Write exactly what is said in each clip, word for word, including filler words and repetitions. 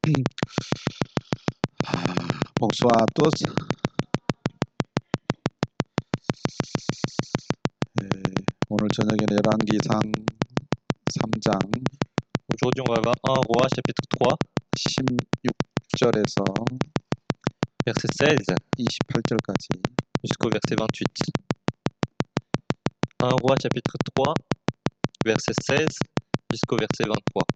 Bonsoir à tous. 예, 오늘 저녁에는 열왕기상 삼 장 Aujourd'hui, on va voir un roi, chapitre trois, 십육 절에서 verset seize 이십팔 절까지 jusqu'au verset vingt-huit. un roi, chapitre trois, verset seize jusqu'au verset vingt-trois.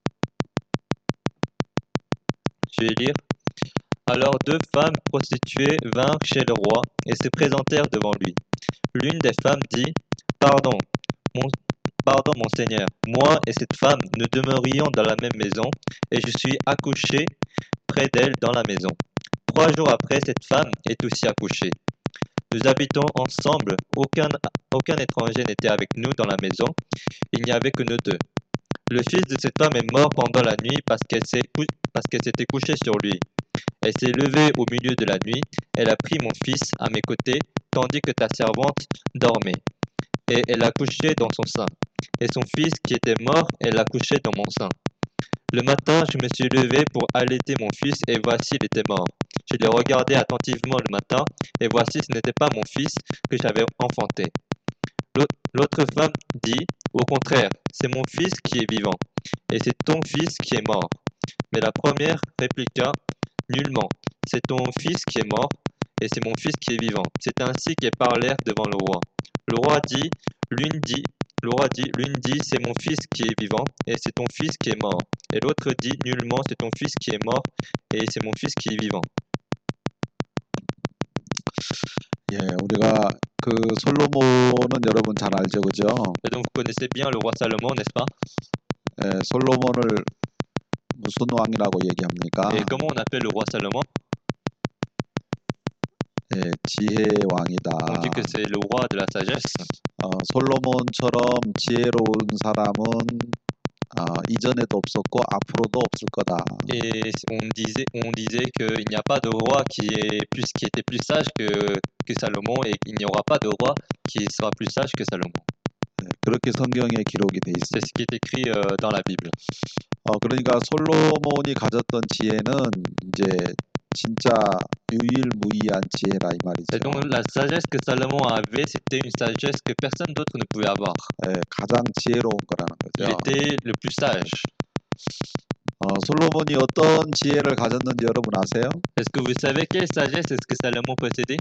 Je vais lire. Alors deux femmes prostituées vinrent chez le roi et se présentèrent devant lui. L'une des femmes dit, Pardon, mon, pardon, mon Seigneur, moi et cette femme, nous demeurions dans la même maison, et je suis accouché près d'elle dans la maison. Trois jours après, cette femme est aussi accouchée. Nous habitons ensemble, aucun, aucun étranger n'était avec nous dans la maison, il n'y avait que nous deux. Le fils de cette femme est mort pendant la nuit parce qu'elle s'est cou- parce qu'elle s'était couchée sur lui. Elle s'est levée au milieu de la nuit, elle a pris mon fils à mes côtés, tandis que ta servante dormait, et elle l'a couché dans son sein. Et son fils qui était mort, elle l'a couché dans mon sein. Le matin, je me suis levé pour allaiter mon fils, et voici, il était mort. Je l'ai regardé attentivement le matin, et voici, ce n'était pas mon fils que j'avais enfanté. L'autre l'autre femme dit, au contraire, c'est mon fils qui est vivant, et c'est ton fils qui est mort. Mais la première répliqua, nullement, c'est ton fils qui est mort, et c'est mon fils qui est vivant. C'est ainsi qu'ils parlèrent devant le roi. Le roi dit, l'une dit, le roi dit, l'une dit, c'est mon fils qui est vivant, et c'est ton fils qui est mort. Et l'autre dit, nullement, c'est ton fils qui est mort, et c'est mon fils qui est vivant. 예, 우리가 그 솔로몬은 여러분 잘 알죠, 그죠? Et donc vous connaissez bien le roi Salomon, n'est-ce pas? 예, 솔로몬을 무슨 왕이라고 얘기합니까? Et comment on appelle le roi Salomon? 예, 지혜의 왕이다. On dit que c'est le roi de la sagesse. 어, 솔로몬처럼 지혜로운 사람은 어, 이전에도 없었고 앞으로도 없을 거다. Et on disait, on disait qu'il n'y a pas de roi qui est plus, qui était plus sage que, que Salomon, et qu'il n'y aura pas de roi qui sera plus sage que Salomon. 예, 그렇게 성경에 기록이 돼 C'est 있습니다. ce qui est écrit euh, dans la Bible. 어, 그러니까 솔로몬이 가졌던 지혜는 이제 진짜 유일무이한 지혜라 이 말이죠. Et donc la sagesse que Salomon avait, c'était une sagesse que personne d'autre ne pouvait avoir. 예, 가장 지혜로운 거라는 Il 거죠. était le plus sage. 어, 솔로몬이 어떤 지혜를 가졌는지 여러분 아세요? Est-ce que vous savez quelle sagesse est-ce que Salomon possédait?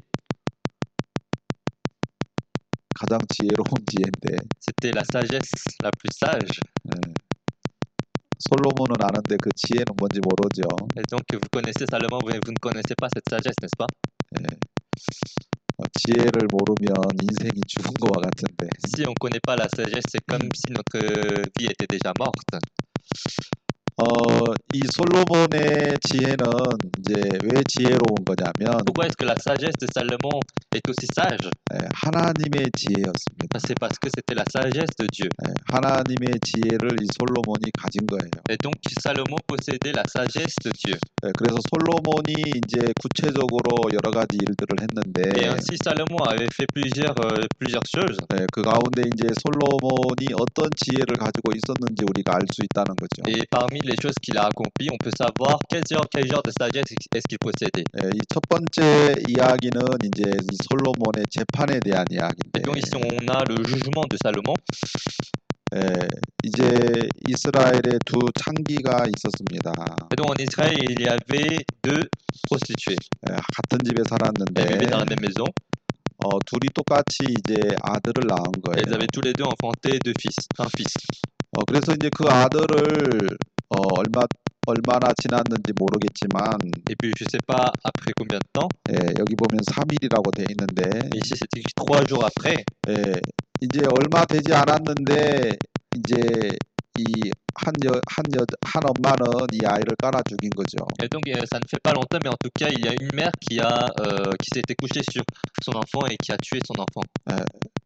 가장 지혜로운 지혜인데 C'était la sagesse la plus sage. 예, 솔로몬은 아는데 그 지혜는 뭔지 모르죠. Et donc vous connaissez Salomon, mais vous ne connaissez pas cette sagesse, n'est-ce pas? 예, 어, 지혜를 모르면 인생이 죽은 거와 같은데 Si on ne connaît pas la sagesse, c'est comme si notre vie était déjà morte. 어, 이 솔로몬의 지혜는 이제 왜 지혜로운 거냐면 Pourquoi est-ce que la sagesse de Salomon est aussi sage? 예, 하나님의 지혜였습니다. C'est parce que c'était la sagesse de Dieu. 예, 하나님의 지혜를 이 솔로몬이 가진 거예요. Et donc Salomon possédait la sagesse de Dieu. 예, 그래서 솔로몬이 이제 구체적으로 여러 가지 일들을 Et 했는데 ainsi Salomon avait fait plusieurs, euh, plusieurs choses. 예, 그 가운데 이제 솔로몬이 어떤 지혜를 가지고 있었는지 우리가 알 수 있다는 거죠. Et parmi les choses qu'il a accomplies, on peut savoir quel genre, quel genre de sagesse est-ce qu'il possédait. 예, 이 첫 번째 이야기는 이제 이 솔로몬의 재판에 대한 Et 이야기인데 donc ici on a le jugement de Salomon. 예, 이제 이스라엘에 두 창기가 있었습니다. Et donc en Israël, il y avait deux prostituées. 예, 같은 집에 Elles vivaient dans la 살았는데 même maison. 어, 둘이 똑같이 이제 아들을 낳은 거예요. Elles avaient tous les deux enfanté deux fils, un fils. 어, 그래서 이제 그 아들을 어, 얼마 얼마나 지났는지 모르겠지만 Et puis je sais pas après combien de temps. 예, 여기 보면 삼 일이라고 돼 있는데 Ici c'est écrit trois jours après. 예, 이제 얼마 되지 않았는데 이제 이 한 여, 한 여, 한 엄마는 이 아이를 깔아 죽인 거죠. Et donc euh, ça ne fait pas longtemps, mais en tout cas il y a une mère qui a euh, qui s'était couchée sur son enfant et qui a tué son enfant. 예,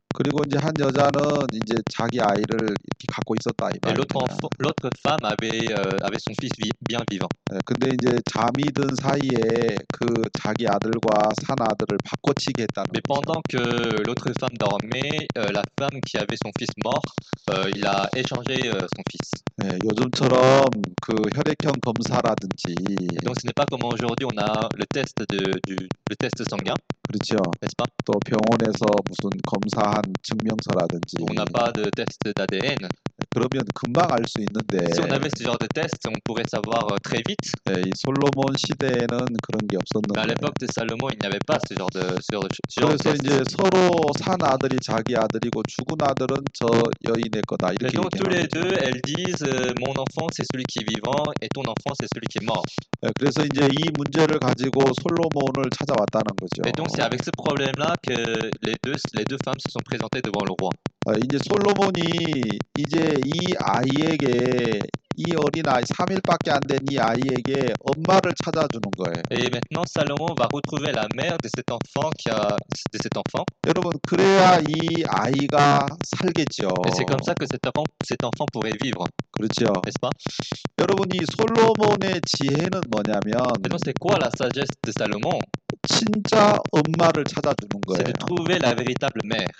그리고 이제 한 여자는 이제 자기 아이를 이렇게 갖고 있었다 이 Et l'autre 말입니다. enfant, l'autre femme avait, euh, avait son fils vi- bien vivant. 예, 근데 이제 잠이 든 사이에 그 자기 아들과 산 아들을 바꿔치기 했다는 Mais 거죠. pendant que l'autre femme dormait, euh, la femme qui avait son fils mort, euh, il a échangé euh, son fils. 예, 요즘처럼 그 혈액형 검사라든지 Et donc ce n'est pas comme aujourd'hui on a le test de, du le test sanguin, 그렇죠. n'est-ce pas? 또 병원에서 무슨 검사한 증명서라든지 On n'a pas de test d'A D N. 그러면 금방 알 수 있는데 Si on avait ce genre de test, on pourrait savoir euh, très vite. 예, 이 솔로몬 시대에는 그런 게 없었는 Mais à 거예요. l'époque de Salomon, il n'y avait pas ce genre de, ce genre de, ch- ce genre de 그래서 test. 이제 서로 산 아들이 자기 아들이고 죽은 아들은 저 여인의 거다 Et 이렇게 donc tous les 얘기하는 deux, 거죠. elles disent euh, mon enfant c'est celui qui est vivant et ton enfant c'est celui qui est mort. 예, 그래서 이제 이 문제를 가지고 솔로몬을 찾아왔다는 거죠. Et donc c'est avec ce problème-là que les deux, les deux femmes se sont présentées devant le roi. 어, 이제 솔로몬이 이제 이 아이에게 이 어린아이 삼 일밖에 안 된 이 아이에게 엄마를 찾아주는 거예요. Et maintenant Salomon va retrouver la mère de cet enfant qui a de cet enfant. 여러분 그래야 이 아이가 살겠죠. Et c'est comme ça que cet enfant, cet enfant pourrait vivre, 그렇죠. n'est-ce pas? 여러분 이 솔로몬의 지혜는 뭐냐면 Et donc c'est quoi la sagesse de Salomon? 진짜 엄마를 찾아주는 C'est de 거예요. trouver la véritable mère.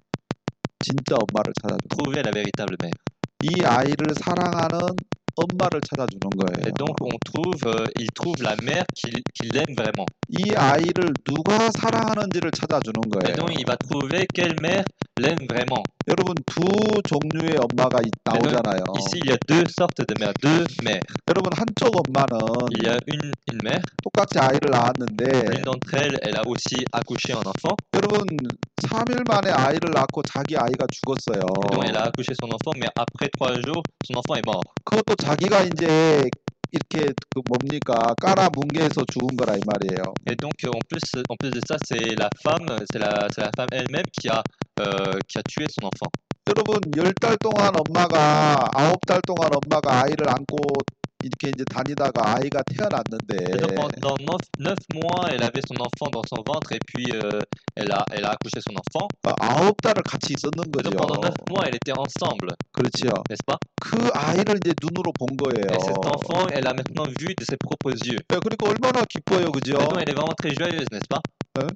진짜 엄마를 찾아주는 거예요. Trouver la véritable mère. 이 아이를 사랑하는 엄마를 찾아주는 거예요. Et donc on trouve, euh, il trouve la mère qu'il qu'il aime vraiment. 이 아이를 누가 사랑하는지를 찾아주는 Et 거예요. donc il va trouver quelle mère l'aime vraiment. 여러분 두 종류의 엄마가 있- 나오잖아요. Ici il y a deux sortes de mères, deux mères. 여러분 한쪽 엄마는 Il y a une, une mère, 똑같이 아이를 낳았는데 l'une d'entre elles, elle a aussi accouché un enfant. 여러분 삼 일 만에 아이를 낳고 자기 아이가 죽었어요. Et donc elle a accouché son enfant, mais après trois jours, son enfant est mort. 그것도 자기가 이제 이렇게 그 뭡니까 깔아뭉개서 죽은 거라 이 말이에요. Et donc en plus, en plus de ça, c'est la femme, c'est la, c'est la femme elle-même qui a, euh, qui a tué son enfant. 여러분 열 달 동안 엄마가 아홉 달 동안 엄마가 아이를 안고 이렇게 이제 다니다가 아이가 Et donc 태어났는데 pendant neuf, neuf mois, elle avait son enfant dans son ventre et puis euh, elle a, elle a accouché son enfant. 아홉 달을 같이 있었는 Et donc 거죠. pendant neuf mois, elle était ensemble, 그렇죠. n'est-ce pas? 그 아이를 이제 눈으로 본 거예요. Et cet enfant, elle a maintenant vu de ses propres yeux. 네, 그러니까 얼마나 기뻐요, 그죠? Et donc elle est vraiment très joyeuse, n'est-ce pas?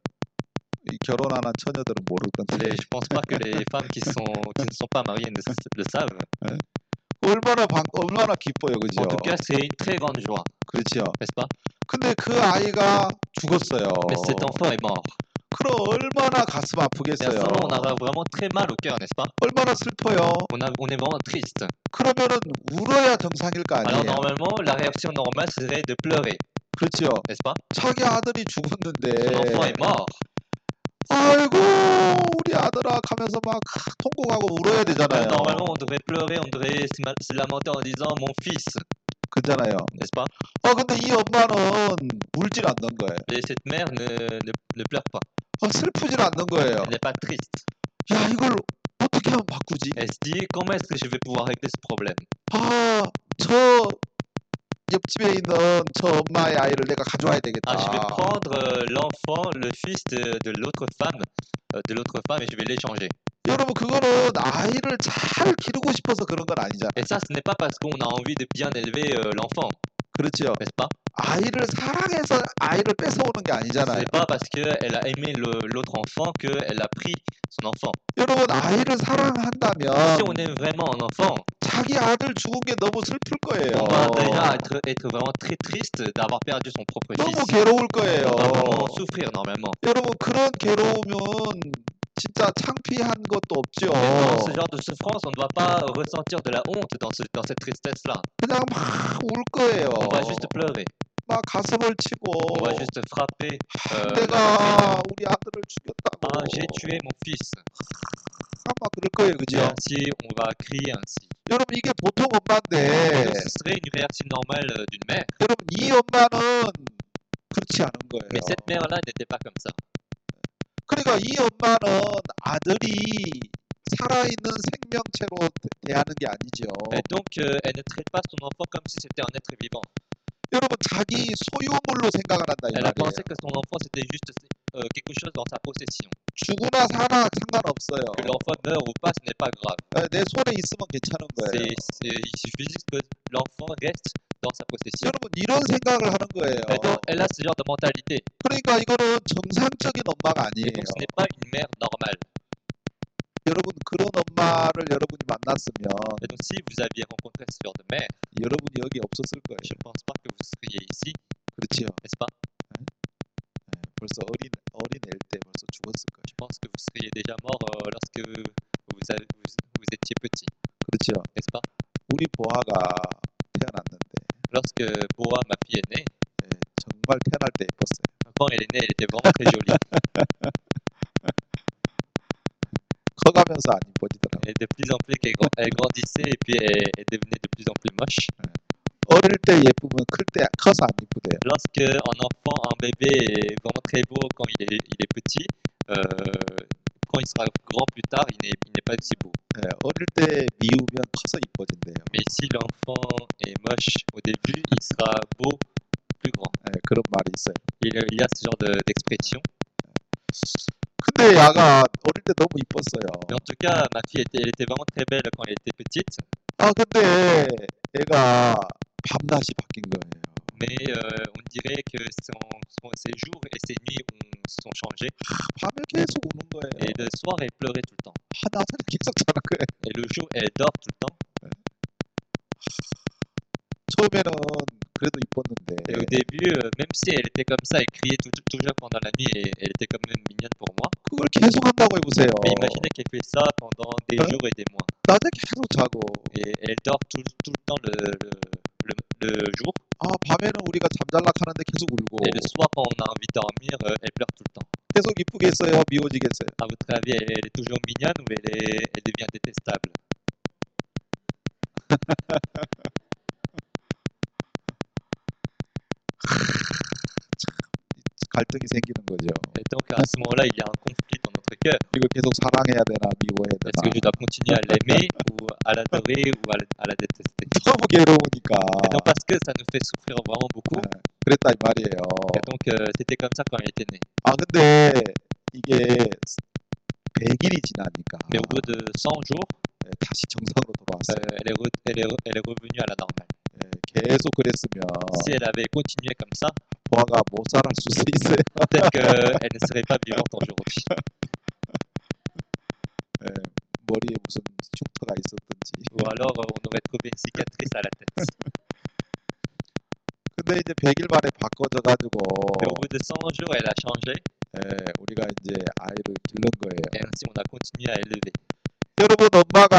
이 결혼 안 한 처녀들은 모를 건데 Les- je pense pas que les femmes qui sont, qui ne sont pas mariées ne le savent. 얼마나 방, 얼마나 기뻐요, 그죠? En tout cas, c'est une très grande joie, 그렇죠. n'est-ce pas? 근데 그 아이가 죽었어요. Mais cet enfant est mort. 그럼 얼마나 가슴 Et à ce 아프겠어요. moment, on a vraiment très mal au cœur, n'est-ce pas? 얼마나 슬퍼요. On, a, on est vraiment triste. 그러면은 울어야 정상일 거 Alors 아니에요. normalement, la réaction normale serait de pleurer, 그렇죠. n'est-ce pas? 자기 아들이 Son 죽었는데 enfant est mort. 아이고 우리 아들아 하면서 막 통곡하고 울어야 Euh, 되잖아요. Normalement, on devrait pleurer, on devrait se, ma- se lamenter en disant mon fils, 그잖아요. n'est-ce pas? 어 근데 이 엄마는 울질 않는 거예요. Et cette mère ne, ne, ne pleure pas. 어, 슬프질 않는 거예요. Elle n'est pas triste. 야 이걸 어떻게 하면 바꾸지? Elle se dit comment est-ce que je vais pouvoir régler ce problème? 아, 저 옆집에 있는 저 엄마의 아이를 내가 가져와야 되겠다. Ah, je vais prendre euh, l'enfant, le fils de, de l'autre femme, euh, de l'autre femme, et je vais l'échanger. 여러분 그거는 아이를 잘 기르고 싶어서 그런 건 아니잖아요. Et ça, ce n'est pas parce qu'on a envie de bien élever euh, l'enfant, 그렇죠. n'est-ce pas? 아이를 사랑해서 아이를 뺏어오는 게 Ce 아니잖아요. n'est pas parce qu'elle a aimé le- l'autre enfant qu'elle a pris son enfant. 여러분 아이를 사랑한다면 Si on aime vraiment un enfant, 자기 아들 죽은 게 너무 슬플 거예요. on va déjà être, être vraiment très triste d'avoir perdu son propre 너무 fils. 괴로울 거예요. On va vraiment souffrir normalement. 여러분 그런 괴로우면 진짜 창피한 것도 없죠. Mais dans ce genre de souffrance, on ne doit pas ressentir de la honte dans, ce, dans cette tristesse-là. 그냥 막 울 거예요. On va juste pleurer. 막 가슴을 치고 On va juste frapper. euh, 내가 la 우리 아들을 죽였다고 Ah, j'ai tué mon fils. 막 그럴 거예요, Et 그죠? ainsi, on va crier ainsi. 여러분 이게 보통 Et 엄마인데 donc, ce serait une réaction normale euh, d'une mère. 여러분 이 엄마는 그렇지 않은 거예요. Mais cette mère-là n'était pas comme ça. 그러니까 이 엄마는 아들이 살아있는 생명체로 대- 대하는 게 아니죠. Et donc, euh, elle ne traite pas son enfant comme si c'était un être vivant. 여러분 자기 소유물로 생각을 한다 이 Elle a 말이에요. pensé que son enfant c'était juste euh, quelque chose dans sa possession. 죽으나 사나 상관없어요. Que l'enfant meure ou pas, ce n'est pas grave. 예, 내 손에 있으면 괜찮은 거예요. C'est, c'est, il suffit juste que l'enfant reste dans sa possession. 여러분 이런 생각을 하는 거예요. Et donc, elle a ce genre de mentalité. 그러니까 이거는 정상적인 엄마가 Et 아니에요. donc, ce n'est pas une mère normale. 여러분 그런 엄마를 여러분이 만났으면 Et donc, si vous aviez rencontré ce genre de mère, 여러분이 여기 없었을 거예요. je ne pense pas que vous seriez ici, 그렇지요. n'est-ce pas? 예, 벌써 어린 어린 애일 때 벌써 죽었을 거예요. Je pense que vous seriez déjà mort euh, lorsque vous, avez, vous, vous étiez petit, 그렇지요. n'est-ce pas? 우리 보아가 태어났는데 Lorsque Boa, ma fille, est née, 예, 정말 태어날 때 예뻤어요. quand elle est née, elle était vraiment très jolie. 커가면서 안 이뻐지더라고요. Et de plus en plus qu'elle grand- elle grandissait et puis elle, elle devenait de plus en plus moche. 어릴 때 예쁘면 클 때 커서 안 이쁘대요. Lorsque un enfant, un bébé est vraiment très beau quand il est, il est petit, euh, quand il sera grand plus tard, il n'est, il n'est pas aussi beau. 예, 어릴 때 미우면 커서 이뻐진대요. Mais si l'enfant est moche au début, il sera beau plus grand. 예, 그런 말이 있어요. Il, y a- il y a ce genre de- d'expression. 근데 야가 어릴 때 너무 이뻤어요. Mais en tout cas, ma fille était, elle était vraiment très belle quand elle était petite. 아 근데 애가 밤낮이 바뀐 거예요. Mais euh, on dirait que son, son- ses jours et ses nuits ont, se sont changés. 밤에 계속 우는 거예요. Et le soir, elle pleurait tout le temps. 아, 낮에는 계속 자는 거예요. Et le jour, elle dort tout le temps. 처음에는 그래도 Et 이뻤는데 au début, euh, même si elle était comme ça, elle criait tout- toujours pendant la nuit et elle était quand même mignonne pour moi. 그걸 계속 한다고 해보세요. Mais imaginez qu'elle fait ça pendant des Hein? jours et des mois. 낮에 계속 자고 Et elle dort tout, tout le temps le, le, le, le jour. 아 밤에는 우리가 잠잘락 하는데 계속 울고 Et le soir, quand on a envie de dormir, euh, elle pleure tout le temps. 계속 이쁘겠어요? 미워지겠어요? À votre avis, elle, elle est toujours mignonne ou elle, est, elle devient détestable? 갈등이 생기는 거죠. Et donc à ce moment-là, il y a un conflit dans notre cœur. 이거 계속 사랑해야 되나 미워해야 Est-ce que je 되나 dois continuer à l'aimer ou à l'adorer ou à, la- à la détester? 너무 괴로우니까 Et donc parce que ça nous fait souffrir vraiment beaucoup. 네, 그랬다 이 말이에요. Et donc euh, c'était comme ça quand elle était née. 아 근데 이게 백 일이 지나니까 Mais au bout de cent jours, 네, 다시 정상으로 euh, 돌아왔어요. elle, est re- elle, est re- elle est revenue à la normale. 네, 계속 그랬으면 Si elle avait continué comme ça, 보아가 못 살았을 수 있어요. peut-être qu'elle ne serait pas vivante aujourd'hui. 네, 머리에 무슨 흉터가 있었든지. Ou alors euh, on aurait trouvé une cicatrice à la tête. 근데 이제 백 일 만에 바꿔져 가지고 Mais au bout de cent jours, elle a changé 예, 우리가 이제 아이를 기른 거예요. et ainsi on a continué à élever. 여러분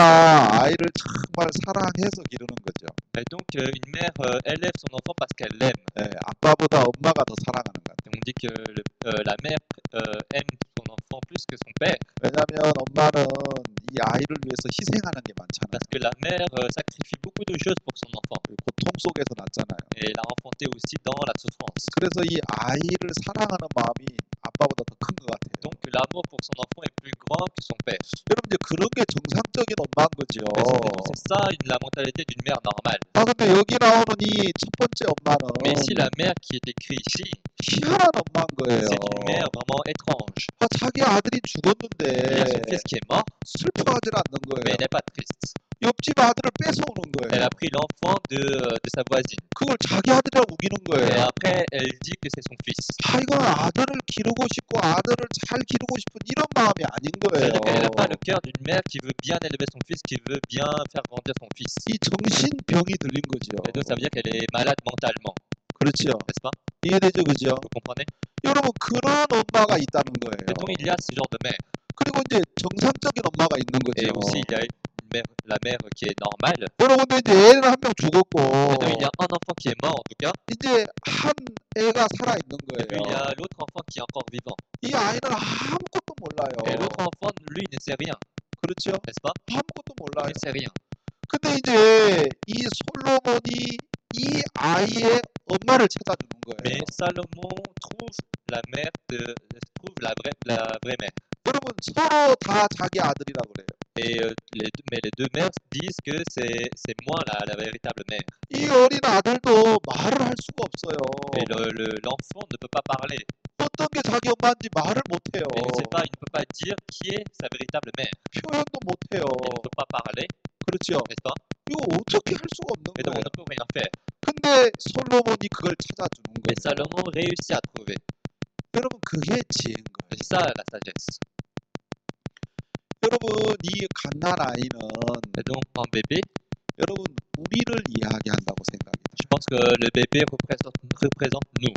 엄마가 아이를 정말 사랑해서 기르는 거죠. Et donc euh, une mère euh, élève son enfant parce qu'elle l'aime. 예, 아빠보다 엄마가 더 사랑하는 것 같아요. Et on dit que le- euh, la mère euh, aime son enfant plus que son père 왜냐하면 엄마는 이 아이를 위해서 희생하는 게 많잖아요. parce que la mère euh, sacrifie beaucoup de choses pour son enfant. 고통 속에서 낳잖아요. Et elle a enfanté aussi dans la souffrance. 그래서 이 아이를 사랑하는 마음이 아빠보다 더 큰 것 같아요. Donc l'amour pour son enfant est plus grand que son père. 여러분 이제 그런 게 정상적인 엄마인 거죠. Et c'est donc c'est ça une- la mentalité d'une mère normale. 아 근데 여기 나오는 이 첫 번째 엄마는 Mais ici la mère qui est écrite ici, 희한한 엄마인 거예요. c'est une mère vraiment étrange. 아, 자기 아들이 Il y a son 죽었는데 fils qui est mort, 슬퍼하지 않는 mais 거예요. elle n'est pas triste. 옆집 아들을 뺏어오는 Elle 거예요. a pris l'enfant de, de sa voisine. 그걸 자기 아들이라고 우기는 Et 거예요. après, elle dit que c'est son fils. 아, 이건 아들을 기르고 싶고 아들을 잘 기르고 싶은 이런 마음이 아닌 거예요. C'est-à-dire qu'elle n'a pas le cœur d'une mère qui veut bien élever son fils, qui veut bien faire grandir son fils. 이 정신병이 들린 거죠. Et donc ça veut dire qu'elle est malade mentalement, 그렇죠. n'est-ce pas? 이해되죠, 그죠? Vous comprenez? 여러분 그런 엄마가 있다는 거예요. Et donc il y a ce genre de mère. 그리고 이제 정상적인 엄마가 있는 Et 거죠. aussi il y a une mère, la mère qui est normale. 여러분 근데 이제 애는 한 명 죽었고 Et donc il y a un enfant qui est mort en tout cas. 이제 한 애가 살아 있는 Et puis il y 거예요. a l'autre enfant qui est encore vivant. 이 아이는 아무것도 몰라요. Et l'autre enfant, lui, ne sait rien, 그렇죠? n'est-ce pas? 아무것도 Il 몰라요. ne sait rien. 근데 이제 이 솔로몬이 이 아이의 엄마를 찾아주는 거예요. Mais Salomon trouve la mère de, trouve la vraie, la vraie mère. 여러분 서로 다 자기 아들이라고 그래요. Et euh, les, deux- mais les deux mères disent que c'est c'est moi la, la véritable mère. 이 어린 아들도 말을 할 수가 없어요. Et le- le- l'enfant ne peut pas parler. 어떤 게 자기 엄마인지 말을 못해요. Mais il ne sait pas, il ne peut pas dire qui est sa véritable mère. 표현도 못해요. Il ne peut pas parler, 그렇죠. n'est-ce pas? 이거 어떻게 할 수가 없는 Et donc on 거예요. ne peut rien faire. 근데 솔로몬이 그걸 찾아주는 Mais 거예요. Salomon réussit à trouver. 여러분 그게 지혜인 거예요. C'est ça la sagesse. 여러분 이 갓난 아이는 Et donc un bébé, 여러분 우리를 이야기한다고 생각해요. je pense que le bébé représente, représente nous.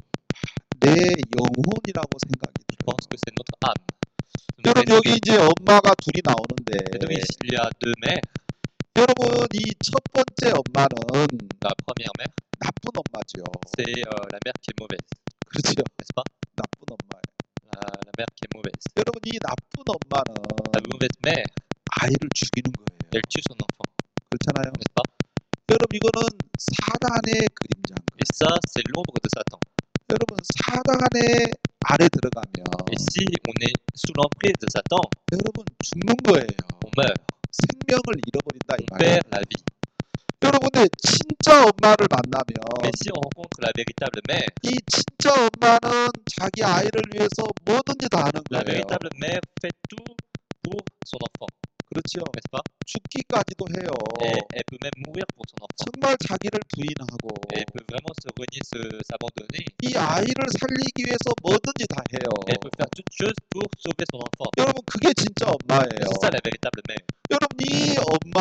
내 영혼이라고 생각이 Je 들어요. pense que c'est notre âme. C'est notre 여러분 여기 esprit. 이제 엄마가 둘이 나오는데 Et donc ici, il y a deux mères. 여러분 이 첫 번째 엄마는 La première mère, 나쁜 엄마죠. c'est euh, la mère qui est mauvaise, 그렇죠. n'est-ce pas? 나쁜 엄마예요. La, la mère qui est mauvaise. 여러분 이 나쁜 엄마는 La mauvaise mère, 아이를 죽이는 거예요. elle tue son enfant, 그렇잖아요. n'est-ce pas? 여러분 이거는 사단의 그림자인 거예요. Et ça, c'est l'ombre de Satan. 여러분 사단의 아래 들어가면 Et si on est sous l'emprise de Satan, 여러분 죽는 거예요. on meurt, 생명을 잃어버린다 이 on 말이에요. perd la vie. 여러분 근데 진짜 엄마를 만나면 Mais si on rencontre la véritable mère, 이 진짜 엄마는 자기 아이를 위해서 뭐든지 다 하는 la 거예요. véritable mère fait tout pour son enfant, 그렇죠. n'est-ce pas? 죽기까지도 해요. Et elle peut même mourir pour son enfant. 정말 자기를 부인하고 Et elle peut vraiment se renier, se- s'abandonner. 이 아이를 살리기 위해서 뭐든지 다 해요. Elle peut faire toute chose pour sauver son enfant. 여러분 그게 진짜 엄마예요. C'est ça la véritable mère. 여러분 이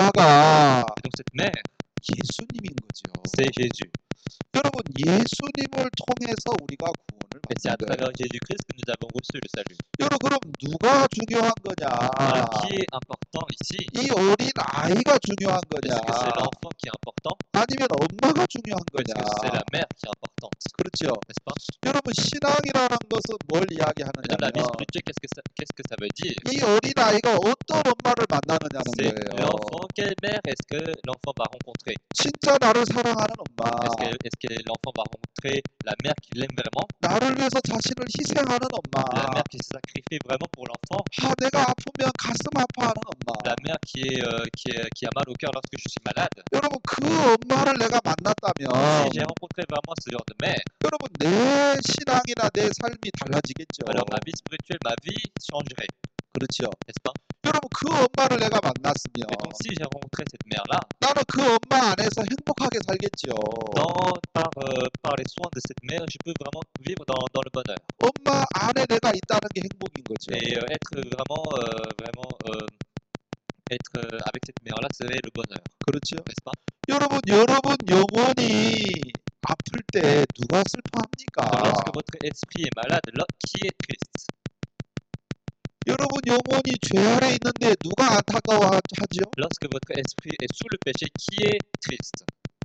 엄마가 Et donc cette mère, 예수님인 거죠. c'est Jésus. 여러분 예수님을 통해서 우리가 구원을 Et c'est à 받는 거예요. travers Jésus-Christ que nous avons reçu le salut. 여러분 그럼 누가 중요한 거냐? Alors, qui est important ici? 이 어린 아이가 중요한 거냐? Est-ce que c'est l'enfant qui est important? 아니면 엄마가 중요한 Ou est-ce 거냐? que c'est la mère qui est importante? 그렇죠. N'est-ce pas? 여러분 신앙이라는 것은 뭘 Et donc la vie 이야기하느냐면 spirituelle, qu'est-ce que ça, qu'est-ce que ça veut dire? 이 어린 아이가 어떤 엄마를 만나느냐는 C'est 거예요. l'enfant, quelle mère est-ce que l'enfant va rencontrer? 진짜 나를 사랑하는 엄마, Est-ce que, est-ce que l'enfant va rencontrer la mère qui l'aime vraiment? 나를 위해서 자신을 희생하는 La 엄마, mère qui se sacrifie vraiment pour l'enfant? 아 내가 아프면 가슴 아파하는 엄마. La mère qui, est, euh, qui, est- qui a mal au cœur lorsque je suis malade? 여러분 그 엄마를 내가 Si 만났다면 j'ai rencontré vraiment ce genre de mère, 여러분 내 신앙이나 내 삶이 달라지겠죠. alors ma vie spirituelle, ma vie changerait, 그렇죠. n'est-ce pas? 여러분 그 엄마를 내가 만났으면 Et donc si j'ai rencontré cette mère-là, 나는 그 엄마 안에서 행복하게 살겠죠. dans, par, euh, par les soins de cette mère, je peux vraiment vivre dans, dans le bonheur. 엄마 안에 내가 있다는 게 행복인 거죠. Et euh, être vraiment, euh, vraiment, euh, être euh, avec cette mère-là serait le bonheur, 그렇죠. n'est-ce pas? 여러분 여러분 영혼이 아플 때 누가 슬퍼합니까? Donc, lorsque votre esprit est malade, là, qui est triste? 여러분 영혼이 죄 아래 있는데 누가 안타까워하죠? Lorsque votre esprit est sous le péché, qui est triste?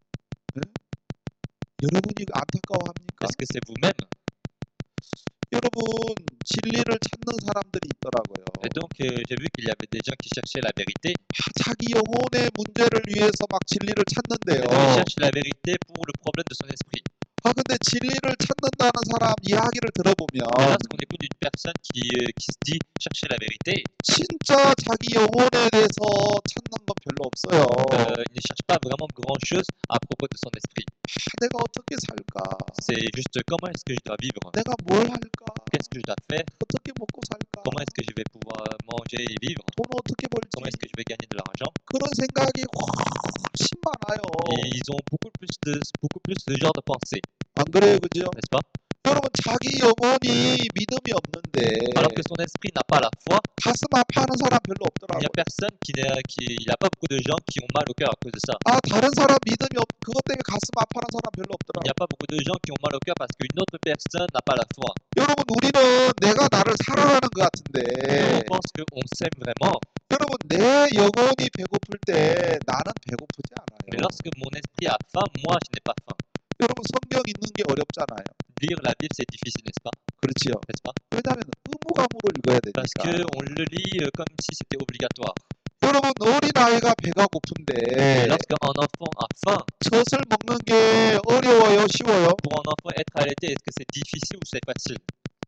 여러분이 안타까워합니까? Est-ce que c'est vous-même? 여러분 진리를 찾는 사람들이 있더라고요. Et donc, euh, j'ai vu qu'il y avait des gens qui cherchaient la vérité. 아, 자기 영혼의 문제를 위해서 막 진리를 Et 찾는데요. donc, ils cherchent la vérité pour le problème de son esprit. 아 근데 진리를 찾는다는 사람 이야기를 들어보면 Et lorsqu'on écoute une personne qui, euh, qui se dit chercher la vérité, 진짜 자기 영혼에 대해서 찾는 건 별로 없어요. euh, il ne cherche pas vraiment grand-chose à propos de son esprit. 아, 내가 어떻게 살까? C'est juste comment est-ce que je dois vivre? 내가 뭘 할까? Qu'est-ce que je dois faire? 어떻게 먹고 살까? Comment est-ce que je vais pouvoir manger et vivre? 돈 어떻게 벌지? Comment est-ce que je vais gagner de l'argent? 그런 생각이 훨씬 많아요. Et ils ont beaucoup plus de, beaucoup plus de genre de pensée, 안 그래요, 그죠? n'est-ce pas? 여러분 자기 영혼이 믿음이 없는데 Alors que son esprit n'a pas la foi, 가슴 아파하는 사람 별로 il n'y 없더라고요. a personne qui n'a qui, il n'y a pas beaucoup de gens qui ont mal au cœur à cause de ça. 아 다른 사람 믿음이 없 그것 때문에 가슴 아파하는 사람 별로 Il n'y 없더라고요. a pas beaucoup de gens qui ont mal au cœur parce qu'une autre personne n'a pas la foi. 여러분 우리는 내가 나를 사랑하는 것 Nous, 같은데 on pense qu'on s'aime vraiment, 여러분 내 영혼이 배고플 때 나는 배고프지 mais 않아요. lorsque mon esprit a faim, moi je n'ai pas faim. 여러분 성경 읽는 게 어렵잖아요. Lire la Bible c'est difficile, n'est-ce pas? 그렇지요. N'est-ce pas? 왜냐하면 의무감으로 읽어야 Parce 되니까. qu'on le lit euh, comme si c'était obligatoire. 여러분 어린 아이가 배가 Et 고픈데 lorsqu'un enfant a faim, 젖을 먹는 게 어려워요, 쉬워요? pour un enfant être allaité, est-ce que c'est difficile ou c'est facile?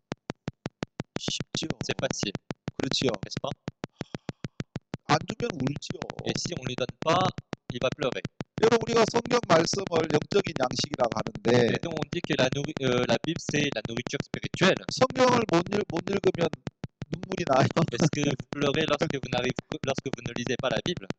쉽죠. C'est facile, 그렇지요. n'est-ce pas? 안 주면 울지요. Et si on ne lui donne pas, il va pleurer. 여러분 우리가 성경 말씀을 영적인 양식이라고 하는데 Et donc on dit que la, nourri- euh, la Bible c'est la nourriture spirituelle. 성경을 못, 읽, 못 읽으면 눈물이 나요. Est-ce que vous pleurez lorsque vous n'arrivez lorsque vous ne lisez pas la Bible?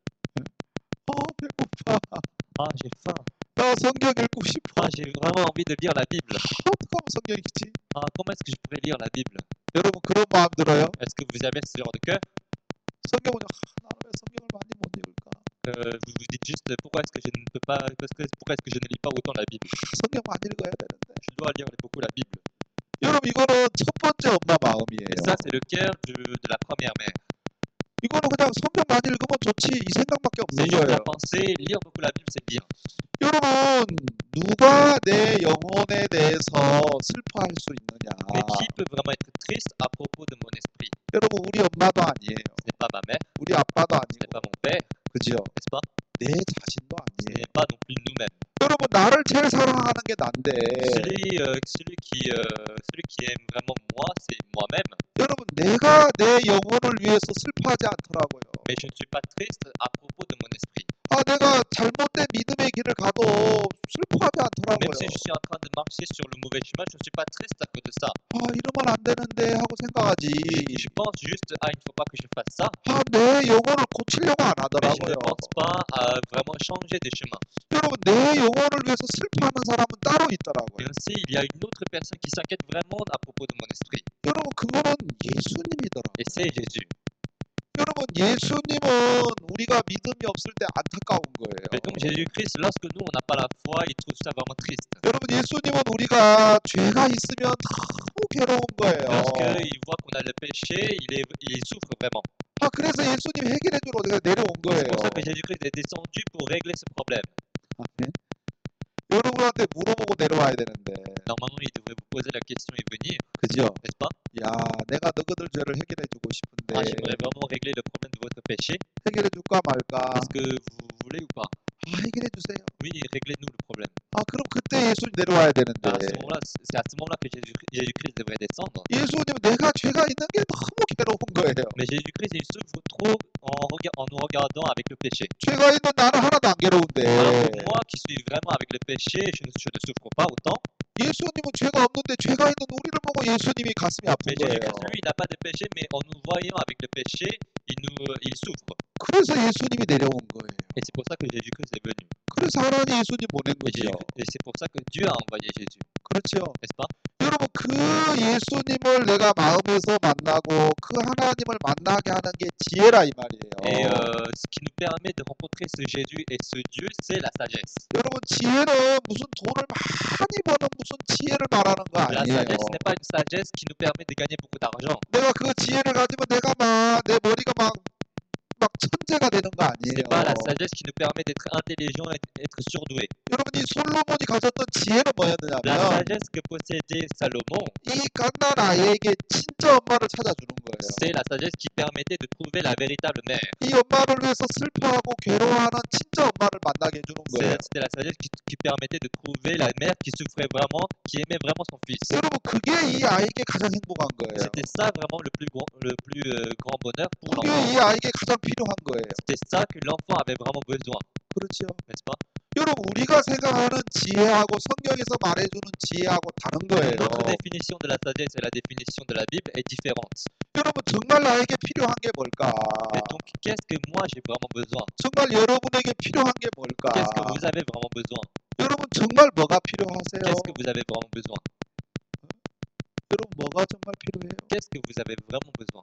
어, 배고파. Ah, j'ai faim. 나 성경 읽고 싶어. Ah, j'ai vraiment envie de lire la Bible. 어떻게 하면 성경 읽지? Ah, comment est-ce que je pourrais lire la Bible? 여러분 그런 마음 들어요? Est-ce que vous avez ce genre de cœur? 성경은 아, 나는 왜 성경을 많이 못 읽을까? Euh, vous vous dites juste pourquoi est-ce que je ne peux pas, parce que, pourquoi est-ce que je ne lis pas autant la Bible? 성경 많이 읽어야 되는데. Je dois lire beaucoup la Bible. 여러분 이거는 첫 번째 엄마 마음이에요. Et ça, c'est le cœur de, de la première mère. 이거는 그냥 성경 많이 읽으면 좋지 이 생각밖에 없는 C'est juste 거예요. la pensée, lire beaucoup la Bible, c'est bien. 여러분 누가 내 영혼에 대해서 슬퍼할 수 있느냐? Mais qui peut vraiment être triste à propos de mon esprit? 여러분 우리 엄마도 아니에요. Ce n'est pas ma mère, 우리 아빠도 ce n'est 아니고 pas mon père, 그지요? n'est-ce pas? 내 자신도 Ce 아니에요. n'est pas non plus nous-mêmes. 여러분 나를 제일 사랑하는 게 난데 Celui, euh, celui, qui, euh, celui qui aime vraiment moi, c'est moi-même. 여러분 내가 내 영혼을 위해서 슬퍼하지 않더라고요. Mais je ne suis pas triste à propos de mon esprit. 아 내가 잘못된 믿음의 길을 가도 슬퍼하지 Même 않더라고요. si je suis en train de marcher sur le mauvais chemin, je ne suis pas triste à cause de ça. 아 이러면 안 되는데 하고 생각하지. Je, je pense juste, ah, il ne faut pas que je fasse ça. 아 내 영혼을 고치려고 안 Mais je ne 하더라고요. pense pas à vraiment changer de chemin. 여러분 내 영혼을 위해서 슬퍼하는 사람은 따로 있더라고요. Et aussi, il y a une autre personne qui s'inquiète vraiment à propos de mon esprit. 여러분 그거는 예수님이더라고요. Et c'est Jésus. 여러분 예수님은 우리가 믿음이 없을 때 안타까운 거예요. Et donc Jésus-Christ, lorsque nous, on n'a pas la foi, il trouve ça vraiment triste. 여러분 예수님은 우리가 죄가 있으면 너무 괴로운 거예요. Lorsqu'il voit qu'on a le péché, il, est, il souffre vraiment. 아 그래서 예수님 해결해 주러 내가 내려온 C'est 거예요. pour ça que Jésus-Christ est descendu pour régler ce problème. 아멘. 여러분한테 물어보고 내려와야 되는데, Normalement, il devrait vous poser la question et venir, 그죠? n'est-ce pas? 야, 내가 너희들 죄를 해결해 주고 싶은데 Ah, j'aimerais vraiment régler le problème de votre péché. 해결해 줄까 말까? Est-ce que vous voulez ou pas? 아 해결해 주세요. Oui, réglez-nous le problème. 아 그럼 그때 예수님 내려와야 되는데 À ce moment-là, c'est à ce moment-là que Jésus- Jésus-Christ devrait descendre. 예수님은 내가 죄가 있는 게 너무 괴로운 거예요. Mais Jésus-Christ, il souffre trop en, rega- en nous regardant avec le péché. 죄가 있는 나는 하나도 안 괴로운데 Alors que moi, qui suis vraiment avec le péché, je ne, je ne souffre pas autant. 예수님은 죄가 없는데 죄가 있는 우리를 보고 예수님이 가슴이 아픈 Mais 거예요. Jésus-Christ, lui, il n'a pas de péché, mais en nous voyant avec le péché, il, nous, euh, il souffre. 그래서 예수님이 내려온 거예요. Et c'est pour ça que Jésus-Christ est venu. 그래서 하나님 예수님 보낸 Et, 거죠. Jésus- et c'est pour ça que Dieu a envoyé Jésus, 그렇죠. n'est-ce pas? 여러분 그 예수님을 내가 마음에서 만나고 그 하나님을 만나게 하는 게 지혜라 이 Et 말이에요. euh, ce qui nous permet de rencontrer ce Jésus et ce Dieu, c'est la sagesse. 여러분 지혜는 무슨 돈을 많이 버는 무슨 지혜를 말하는 거 La 아니에요. sagesse n'est pas une sagesse qui nous permet de gagner beaucoup d'argent. 내가 그 지혜를 가지면 내가 막 내 머리가 막 막 천재가 되는 거 아니에요. C'est pas la sagesse qui nous permet d'être intelligent et d'être surdoué. 여러분 이 솔로몬이 가졌던 지혜는 La 뭐였느냐면 sagesse que possédait Salomon, 이 갓난 아이에게 진짜 엄마를 찾아주는 거예요. c'est la sagesse qui permettait de trouver la véritable mère. 이 엄마를 위해서 슬퍼하고 괴로워하는 진짜 엄마를 만나게 해주는 거예요. C'est- C'était la sagesse qui, qui permettait de trouver la mère qui souffrait vraiment, qui aimait vraiment son fils. 여러분 그게 이 아이에게 가장 행복한 거예요. C'était ça vraiment le plus grand, le plus euh, grand bonheur pour 그게 l'enfant. 이 아이에게 가장 필요한 거예요. C'était ça que l'enfant avait vraiment besoin, 그렇죠. n'est-ce pas? 여러분 우리가 생각하는 지혜하고 성경에서 말해주는 지혜하고 다른 거예요. Notre définition de la sagesse et la définition de la Bible est différente. 여러분 정말 나에게 필요한 게 뭘까? Et donc, qu'est-ce que moi j'ai vraiment besoin? 정말 여러분에게 필요한 게 뭘까? Qu'est-ce que vous avez vraiment besoin? 여러분 정말 뭐가 필요하세요? Qu'est-ce que vous avez vraiment besoin? 여러분 뭐가 정말 필요해요? Qu'est-ce que vous avez vraiment besoin?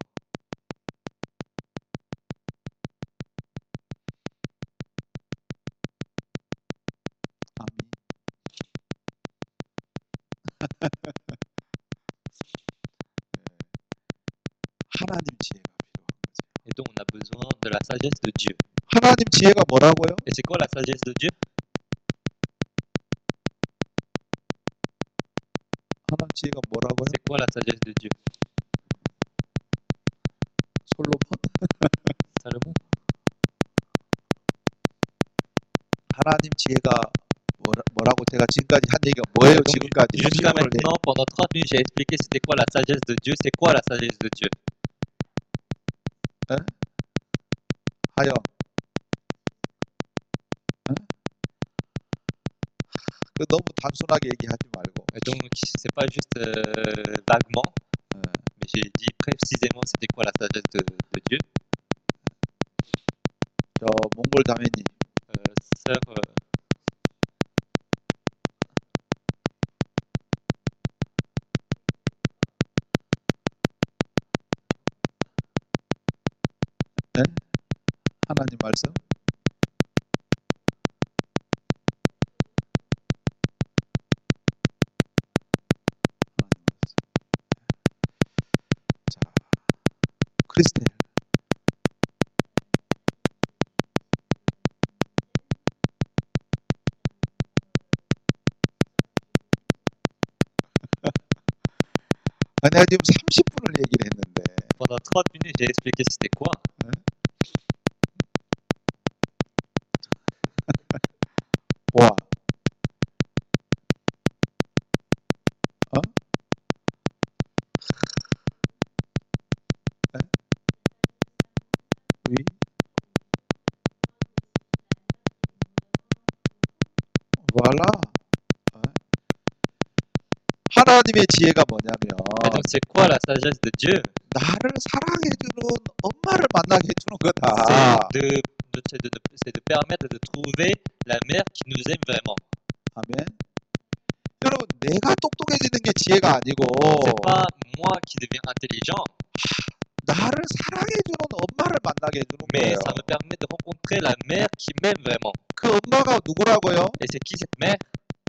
아멘. 하나님 지혜가 필요한 거죠. Et donc, on a besoin de la sagesse de Dieu. 하나님 지혜가 뭐라고요? Et c'est quoi la sagesse de Dieu? 하나님 지혜가 뭐라고요? C'est quoi la sagesse de Dieu? 솔로몬? Salomon? 하나님 지혜가 뭐라, 뭐라고 제가 지금까지 한 얘기가 뭐예요? Donc, 지금까지 jusqu'à 설명을 해. maintenant, pendant trente minutes, j'ai expliqué c'était quoi la sagesse de Dieu. C'est quoi la sagesse de Dieu? 하여 어? 그 너무 단순하게 얘기하지 말고. Et donc, c'est pas juste euh, vaguement, 예. mais j'ai dit précisément c'était quoi la sagesse de, de Dieu. 저 몽골 자매님, Euh, sœur, euh, 예? 하나님 말씀. 하나님 말씀. 자, 크리스텔. 아, 내가 지금 삼십 분을 얘기를 했는데. pendant trente minutes, j'ai expliqué c'était quoi. 와. 어? 에? 위? voilà. 어? 하나님의 지혜가 뭐냐면 Et donc, c'est quoi la sagesse de Dieu? 나를 사랑해주는 엄마를 만나게 해주는 C'est 거다. de, de, c'est de, c'est de permettre de trouver la mère qui nous aime vraiment. 아멘. 여러분, 내가 똑똑해지는 게 지혜가 아니고 C'est pas moi qui deviens intelligent, 나를 사랑해주는 엄마를 만나게 해주는 mais 거예요. ça me permet de rencontrer la mère qui m'aime vraiment. 그 엄마가 누구라고요? Et c'est qui cette mère?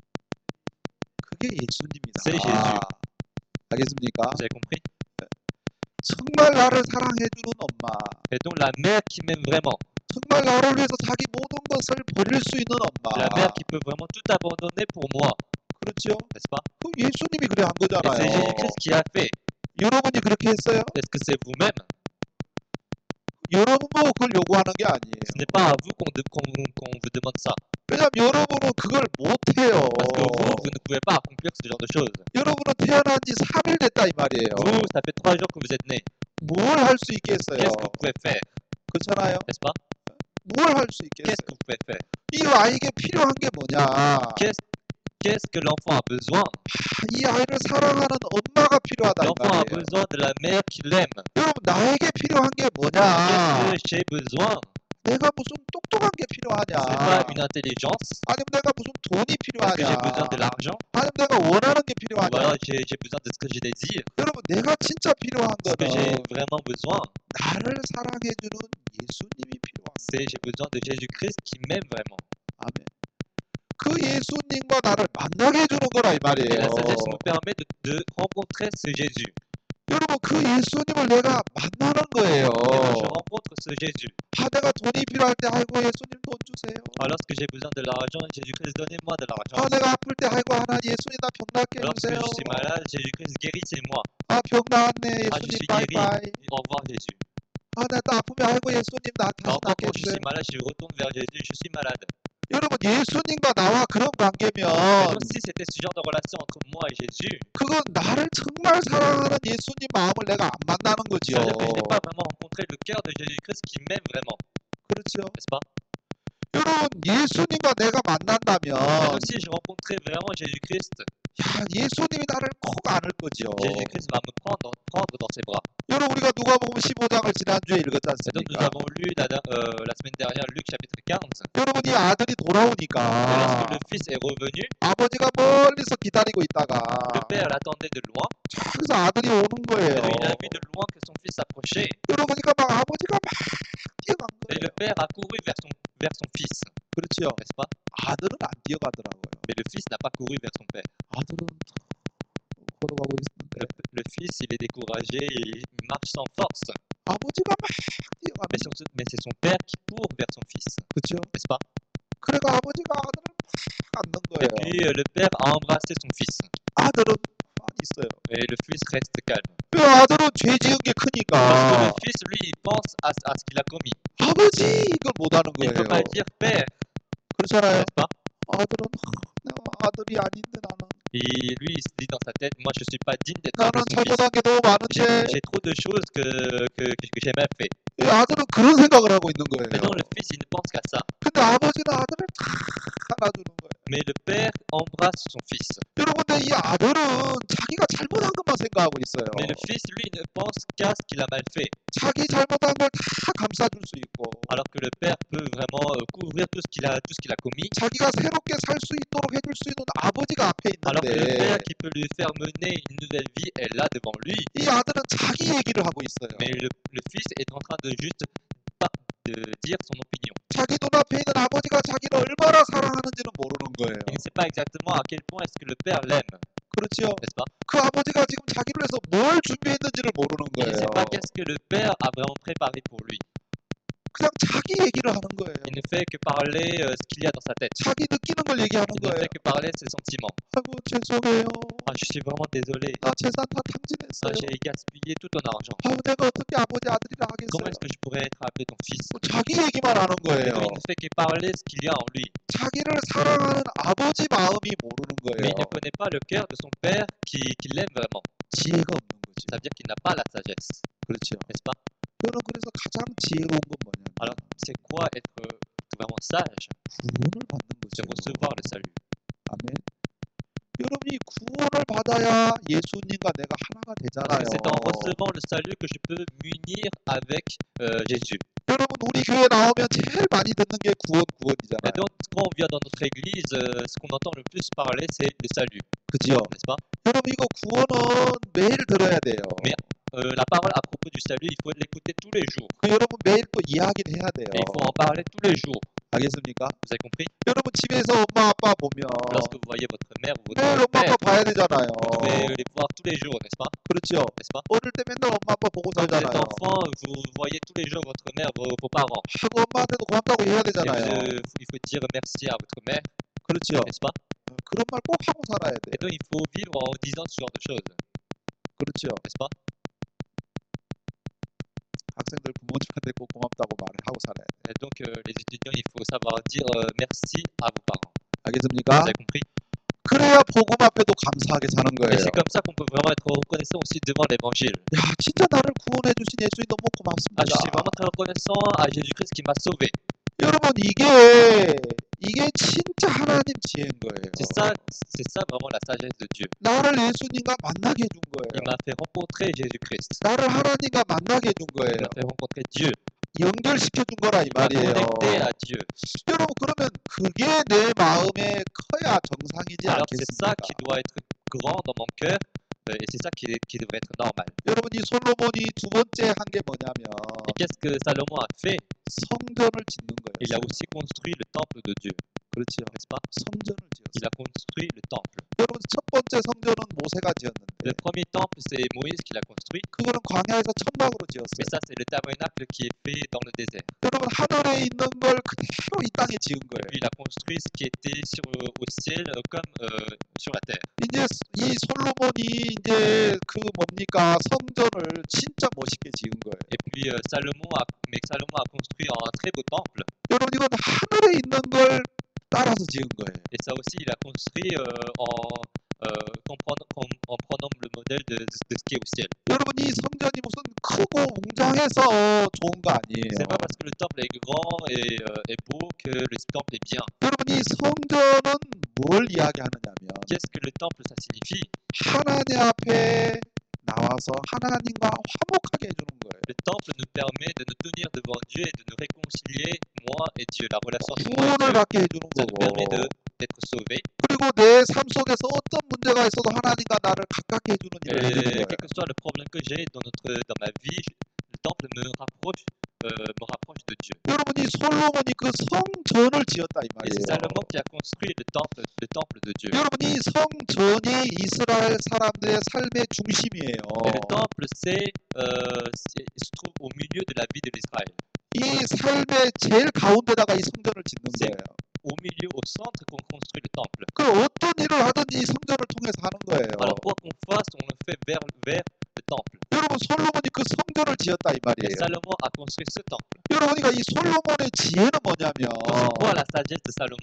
그게 예수님이다. C'est Jésus. 알겠습니까? Vous avez compris? 정말 나를 사랑해주는 엄마, Et donc la mère qui m'aime vraiment, 정말 나를 위해서 자기 모든 것을 버릴 수 있는 엄마. la mère qui peut vraiment tout abandonner pour moi, 그렇죠? n'est-ce pas? 그 예수님이 그래 한 Et c'est 거잖아요. Jésus-Christ qui a fait. 여러분이 그렇게 했어요? Est-ce que c'est vous-même? 여러분 보고 그걸 요구하는 게 아니에요. Ce n'est pas à vous qu'on, de- qu'on, qu'on vous demande ça. 왜냐하면 여러분은 그걸 못해요. Parce que vous, vous ne pouvez pas accomplir ce genre de choses. 여러분은 태어난 지 삼 일 됐다 이 말이에요. Vous, ça fait trois jours que vous êtes né. 뭘 할 수 있겠어요? Qu'est-ce que vous pouvez faire? 그렇잖아요. N'est-ce pas? 뭘 할 수 Qu'est-ce 있겠어요? que vous pouvez faire? 이 아이에게 필요한 게 뭐냐? Qu'est-ce, qu'est-ce que l'enfant a besoin? 이 아이를 사랑하는 엄마가 필요하다 이 L'enfant a 말이에요. besoin de la mère qui l'aime. 여러분 나에게 필요한 게 뭐냐? Qu'est-ce que j'ai besoin? 내가 무슨 똑똑한 게 Ce n'est 필요하냐? pas une intelligence. 아니면 내가 무슨 돈이 Est-ce que 필요하냐? j'ai besoin de l'argent? 아니면 내가 원하는 게 Ou 필요하냐? alors j'ai, j'ai besoin de ce que je désire? 여러분 내가 진짜 필요한 Ce que j'ai 거는 vraiment besoin, 나를 사랑해주는 예수님이 필요한 거예요. c'est j'ai besoin de Jésus-Christ qui m'aime vraiment. 아멘. 그 예수님과 나를 만나게 해주는 거라 이 Et 말이에요. la sagesse nous permet de, de rencontrer ce Jésus. 여러분 그 예수님을 내가 만나는 거예요. Et donc je rencontre ce Jésus. 아 내가 돈이 필요할 때 아이고 예수님 돈 주세요. Alors lorsque j'ai besoin de l'argent, Jésus-Christ, donnez-moi de l'argent. 아 내가 아플 때 아이고 하나 예수님 나 병 낫게 Lorsque 해주세요. je suis malade, Jésus-Christ, guérissez-moi. 아 병 나았네 Ah, je 예수님 suis guéri. 바이바이. Au revoir Jésus. 아 내가 또 아프면 아이고 예수님 나 다시 Parfois, 낫게 quand je 해주세요. suis malade, je retourne vers Jésus, je suis malade. 여러분 예수님과 나와 그런 Et 관계면 donc si c'était ce genre de relation entre moi et Jésus, 그건 나를 정말 사랑하는 예수님 마음을 내가 안 만나는 ça 거지요. veut dire que je n'ai pas vraiment rencontré le cœur de Jésus-Christ qui m'aime vraiment, 그렇죠. n'est-ce pas? 여러분 예수님과 내가 Et 만난다면 donc si je rencontrais vraiment Jésus-Christ, 야 예수님이 나를 콕 안을 거죠. Jésus-Christ va me prendre, prendre dans ses bras. 여러분 우리가 누가복음 십오 장을 지난주에 읽었지 Et donc nous 않습니까? avons lu la, euh, la semaine dernière Luc chapitre quinze. 여러분 이 아들이 Et 돌아오니까 lorsque le fils est revenu, 아버지가 멀리서 기다리고 있다가 le père l'attendait de loin. 저기서 아들이 오는 Et 거예요. donc il a vu de loin que son fils s'approchait. 여러분 보니까 막 아버지가 막 뛰어간 Et 거예요. le père a couru vers son, vers son fils, 그렇죠. n'est-ce pas? 아들은 안 뛰어가더라고요. Mais le fils n'a pas couru vers son père. 아들은 걸어가고 있었는데 Le, le fils, il est découragé, il marche sans force. 아버지가 막 Mais, 뛰어가면서 son- mais c'est son père qui court vers son fils, 그렇죠. n'est-ce pas? 그래가 아버지가 아들을 막 안는 Et 거예요. puis euh, le père a embrassé son fils. 아들은 가만히 있어요. Et le fils reste calme. 왜 아들은 죄 지은 게 Parce que 크니까 le fils, lui, il pense à, à ce qu'il a commis. 아버지 이걸 못하는 Il ne peut 거예요. pas dire père, 그렇잖아요. n'est-ce pas? 아들은 내가 아들이 아닌데 나는 Et lui, il se dit dans sa tête, moi, je ne suis pas digne d'être un 나는 son fils. 잘못한 게 너무 J'ai 많은데 j'ai trop de choses que, que, que j'ai mal fait. 이 아들은 그런 생각을 하고 있는 거예요. Maintenant, le fils, il ne pense qu'à ça. 근데 아버지는 아들을 다 안아주는 거예요. Mais le père embrasse son fils. 여러분, 근데 이 아들은 자기가 잘못한 것만 생각하고 있어요. Mais le fils, lui, ne pense qu'à ce qu'il a mal fait. 자기 잘못한 걸 다 감싸줄 수 있고, Alors que le père peut vraiment euh, couvrir tout ce qu'il a, tout ce qu'il a commis. 자기가 새롭게 살 수 있도록 해줄 수 있는 아버지가 앞에 Alors que le père 있는데, qui peut lui faire mener une nouvelle vie est là devant lui. 이 아들은 자기 얘기를 하고 있어요. Mais le, le fils est en train de juste pas de dire son opinion. 자기 눈앞에 있는 아버지가 자기를 얼마나 사랑하는지는 모르는 거예요. Il ne sait pas exactement à quel point est-ce que le père l'aime, 그렇죠? n'est-ce pas? 그 아버지가 지금 자기를 위해서 뭘 준비했는지를 모르는 Il ne 거예요. sait pas qu'est-ce que le père a vraiment préparé pour lui. 그냥 자기 얘기를 하는 거예요. Il ne fait que parler euh, ce qu'il y a dans sa tête. 자기 느끼는 걸 얘기하는 Il ne 거예요. fait que parler ses sentiments. 아이고, 죄송해요. Ah, je suis vraiment désolé. 나 재산 다 Ah, 탕진했어요. j'ai gaspillé tout ton argent. 아유, 내가 어떻게 아버지 아들이라 Comment 하겠어요? est-ce que je pourrais être appelé ton fils? 자기 얘기만 하는 Et 거예요. lui, il ne fait que parler ce qu'il y a en lui. 자기를 사랑하는 아버지 마음이 모르는 Mais 거예요. il ne connaît pas le cœur de son père qui, qui l'aime vraiment. 지혜가 없는 거죠. Ça veut dire qu'il n'a pas la sagesse, 그렇죠. n'est-ce pas? 저는 그래서 가장 지혜로운 건 뭐냐면 Alors, c'est quoi être euh, vraiment sage? 구원을 받는 C'est 거죠. recevoir le salut. 아멘. 여러분이 구원을 받아야 예수님과 내가 하나가 Parce 되잖아요. que c'est en recevant le salut que je peux m'unir avec euh, Jésus. 여러분, 우리 교회 나오면 제일 많이 듣는 게 구원, Et 구원이잖아요. donc, quand on vient dans notre église, euh, ce qu'on entend le plus parler, c'est le salut, 그죠? n'est-ce pas? 여러분, 이거 구원은 매일 들어야 돼요. Mais euh, la parole à propos du salut, il faut l'écouter tous les jours. 그 여러분 매일 또 이야기를 해야 돼요. Et il faut en parler tous les jours. 알겠습니까? Vous avez compris? 여러분 집에서 엄마 아빠 보면 Lorsque vous voyez votre mère ou 매일 votre 엄마 père, 아빠 봐야 되잖아요. vous devez les voir tous les jours, n'est-ce pas? 그렇죠? N'est-ce pas? 어릴 때 맨날 엄마 아빠 보고 Quand vous êtes 살잖아요. enfant, vous voyez tous les jours votre mère, vos, vos parents. 하고 엄마한테도 고맙다고 해야 Et 되잖아요. vous- il faut dire merci à votre mère, 그렇죠? n'est-ce pas? 그런 말 꼭 하고 살아야 돼요. Et donc il faut vivre en disant ce genre de choses, 그렇죠? n'est-ce pas? 학생들 부모님한테 꼭 고맙다고 말을 하고 살아야 돼요. Et donc euh, les étudiants, il faut savoir dire euh, merci à vos parents. Vous 알겠습니까? avez compris? 그래야 복음 앞에도 감사하게 사는 Et 거예요. c'est comme ça qu'on peut vraiment être reconnaissant aussi devant l'évangile. 야, 진짜 나를 구원해 주신 예수님 너무 Ah, je suis 고맙습니다. vraiment très reconnaissant à Jésus-Christ qui m'a sauvé. 여러분 이게 이게 진짜 하나님 지혜인 거예요. C'est ça, c'est ça vraiment la sagesse de Dieu. 나를 예수님과 만나게 해준 Il 거예요. m'a fait rencontrer Jésus-Christ. 나를 하나님과 만나게 해준 Il 거예요. m'a fait rencontrer Dieu. 연결시켜 준 거라 이 Il m'a 말이에요. connecté à Dieu. 여러분 그러면 그게 내 마음에 커야 정상이지 Alors c'est ça 않겠습니까? qui doit être grand dans mon cœur euh, et c'est ça qui, qui devrait être normal. 여러분 이 솔로몬이 두 번째 한 게 뭐냐면 Et qu'est-ce que Salomon a fait? 성전을 짓는 Il a 거예요. aussi construit le temple de Dieu, 그렇죠. n'est-ce pas? 성전을 Il 지었어요. a construit le temple. 여러분 첫 번째 성전은 모세가 지었는데 Le premier temple, c'est Moïse qui l'a construit, 그거는 광야에서 천막으로 mais 지었어요. ça c'est le tabernacle qui est fait dans le désert. 여러분 하늘에 있는 걸 그대로 이 땅에 지은 Et 거예요. puis il a construit ce qui était sur, euh, au ciel euh, comme euh, sur la terre. 이제 이 솔로몬이 이제 그 뭡니까 성전을 진짜 멋있게 지은 거예요. Et puis euh, Salomon a, mais Salomon a construit un très beau temple. 여러분 이건 하늘에 있는 걸 따라서 지은 거예요. Et ça aussi, il a construit euh, en, euh, comprenant- en, en prenant le modèle de, de ce qui est au ciel. 여러분 이 성전이 무슨 크고 웅장해서 좋은 거 아니에요. C'est pas parce que le temple est grand et, euh, et beau que le temple est bien. 여러분 이 성전은 뭘 이야기하느냐면 Qu'est-ce que le temple, ça signifie? 하나님 앞에 나와서 하나님과 화목하게 해주는 거예요. Le temple nous permet de nous tenir devant Dieu et de nous réconcilier, moi et Dieu, la relation entre moi et 구원을 Dieu. 받게 해주는 Ça nous permet 거고 de- d'être sauvés. 그리고 내 삶 속에서 어떤 문제가 있어도 하나님과 나를 가깝게 해주는 일을 해주는 Et 거예요. quel que soit le problème que j'ai dans, notre, dans ma vie, le temple me rapproche, euh, me rapproche de Dieu. 여러분 이 솔로몬이 그 성전을 지었다 이 Et c'est 말이에요. Salomon qui a construit le temple, le temple de Dieu. 여러분 이 성전이 이스라엘 사람들의 삶의 중심이에요. Et le temple, c'est, euh, c'est- il se trouve au milieu de la vie de l'Israël. 이 삶의 제일 가운데다가 이 성전을 짓는 네. 거예요. Au milieu, au centre, qu'on construit le temple. 그 어떤 일을 하든지 이 성전을 통해서 하는 거예요. Alors quoi qu'on fasse, on le fait vers, vers le temple. 여러분 솔로몬이 그 성전을 지었다 이 Et 말이에요. Salomon a construit ce temple. 여러분이가 이 솔로몬의 지혜는 뭐냐면 Donc, c'est quoi la sagesse de Salomon?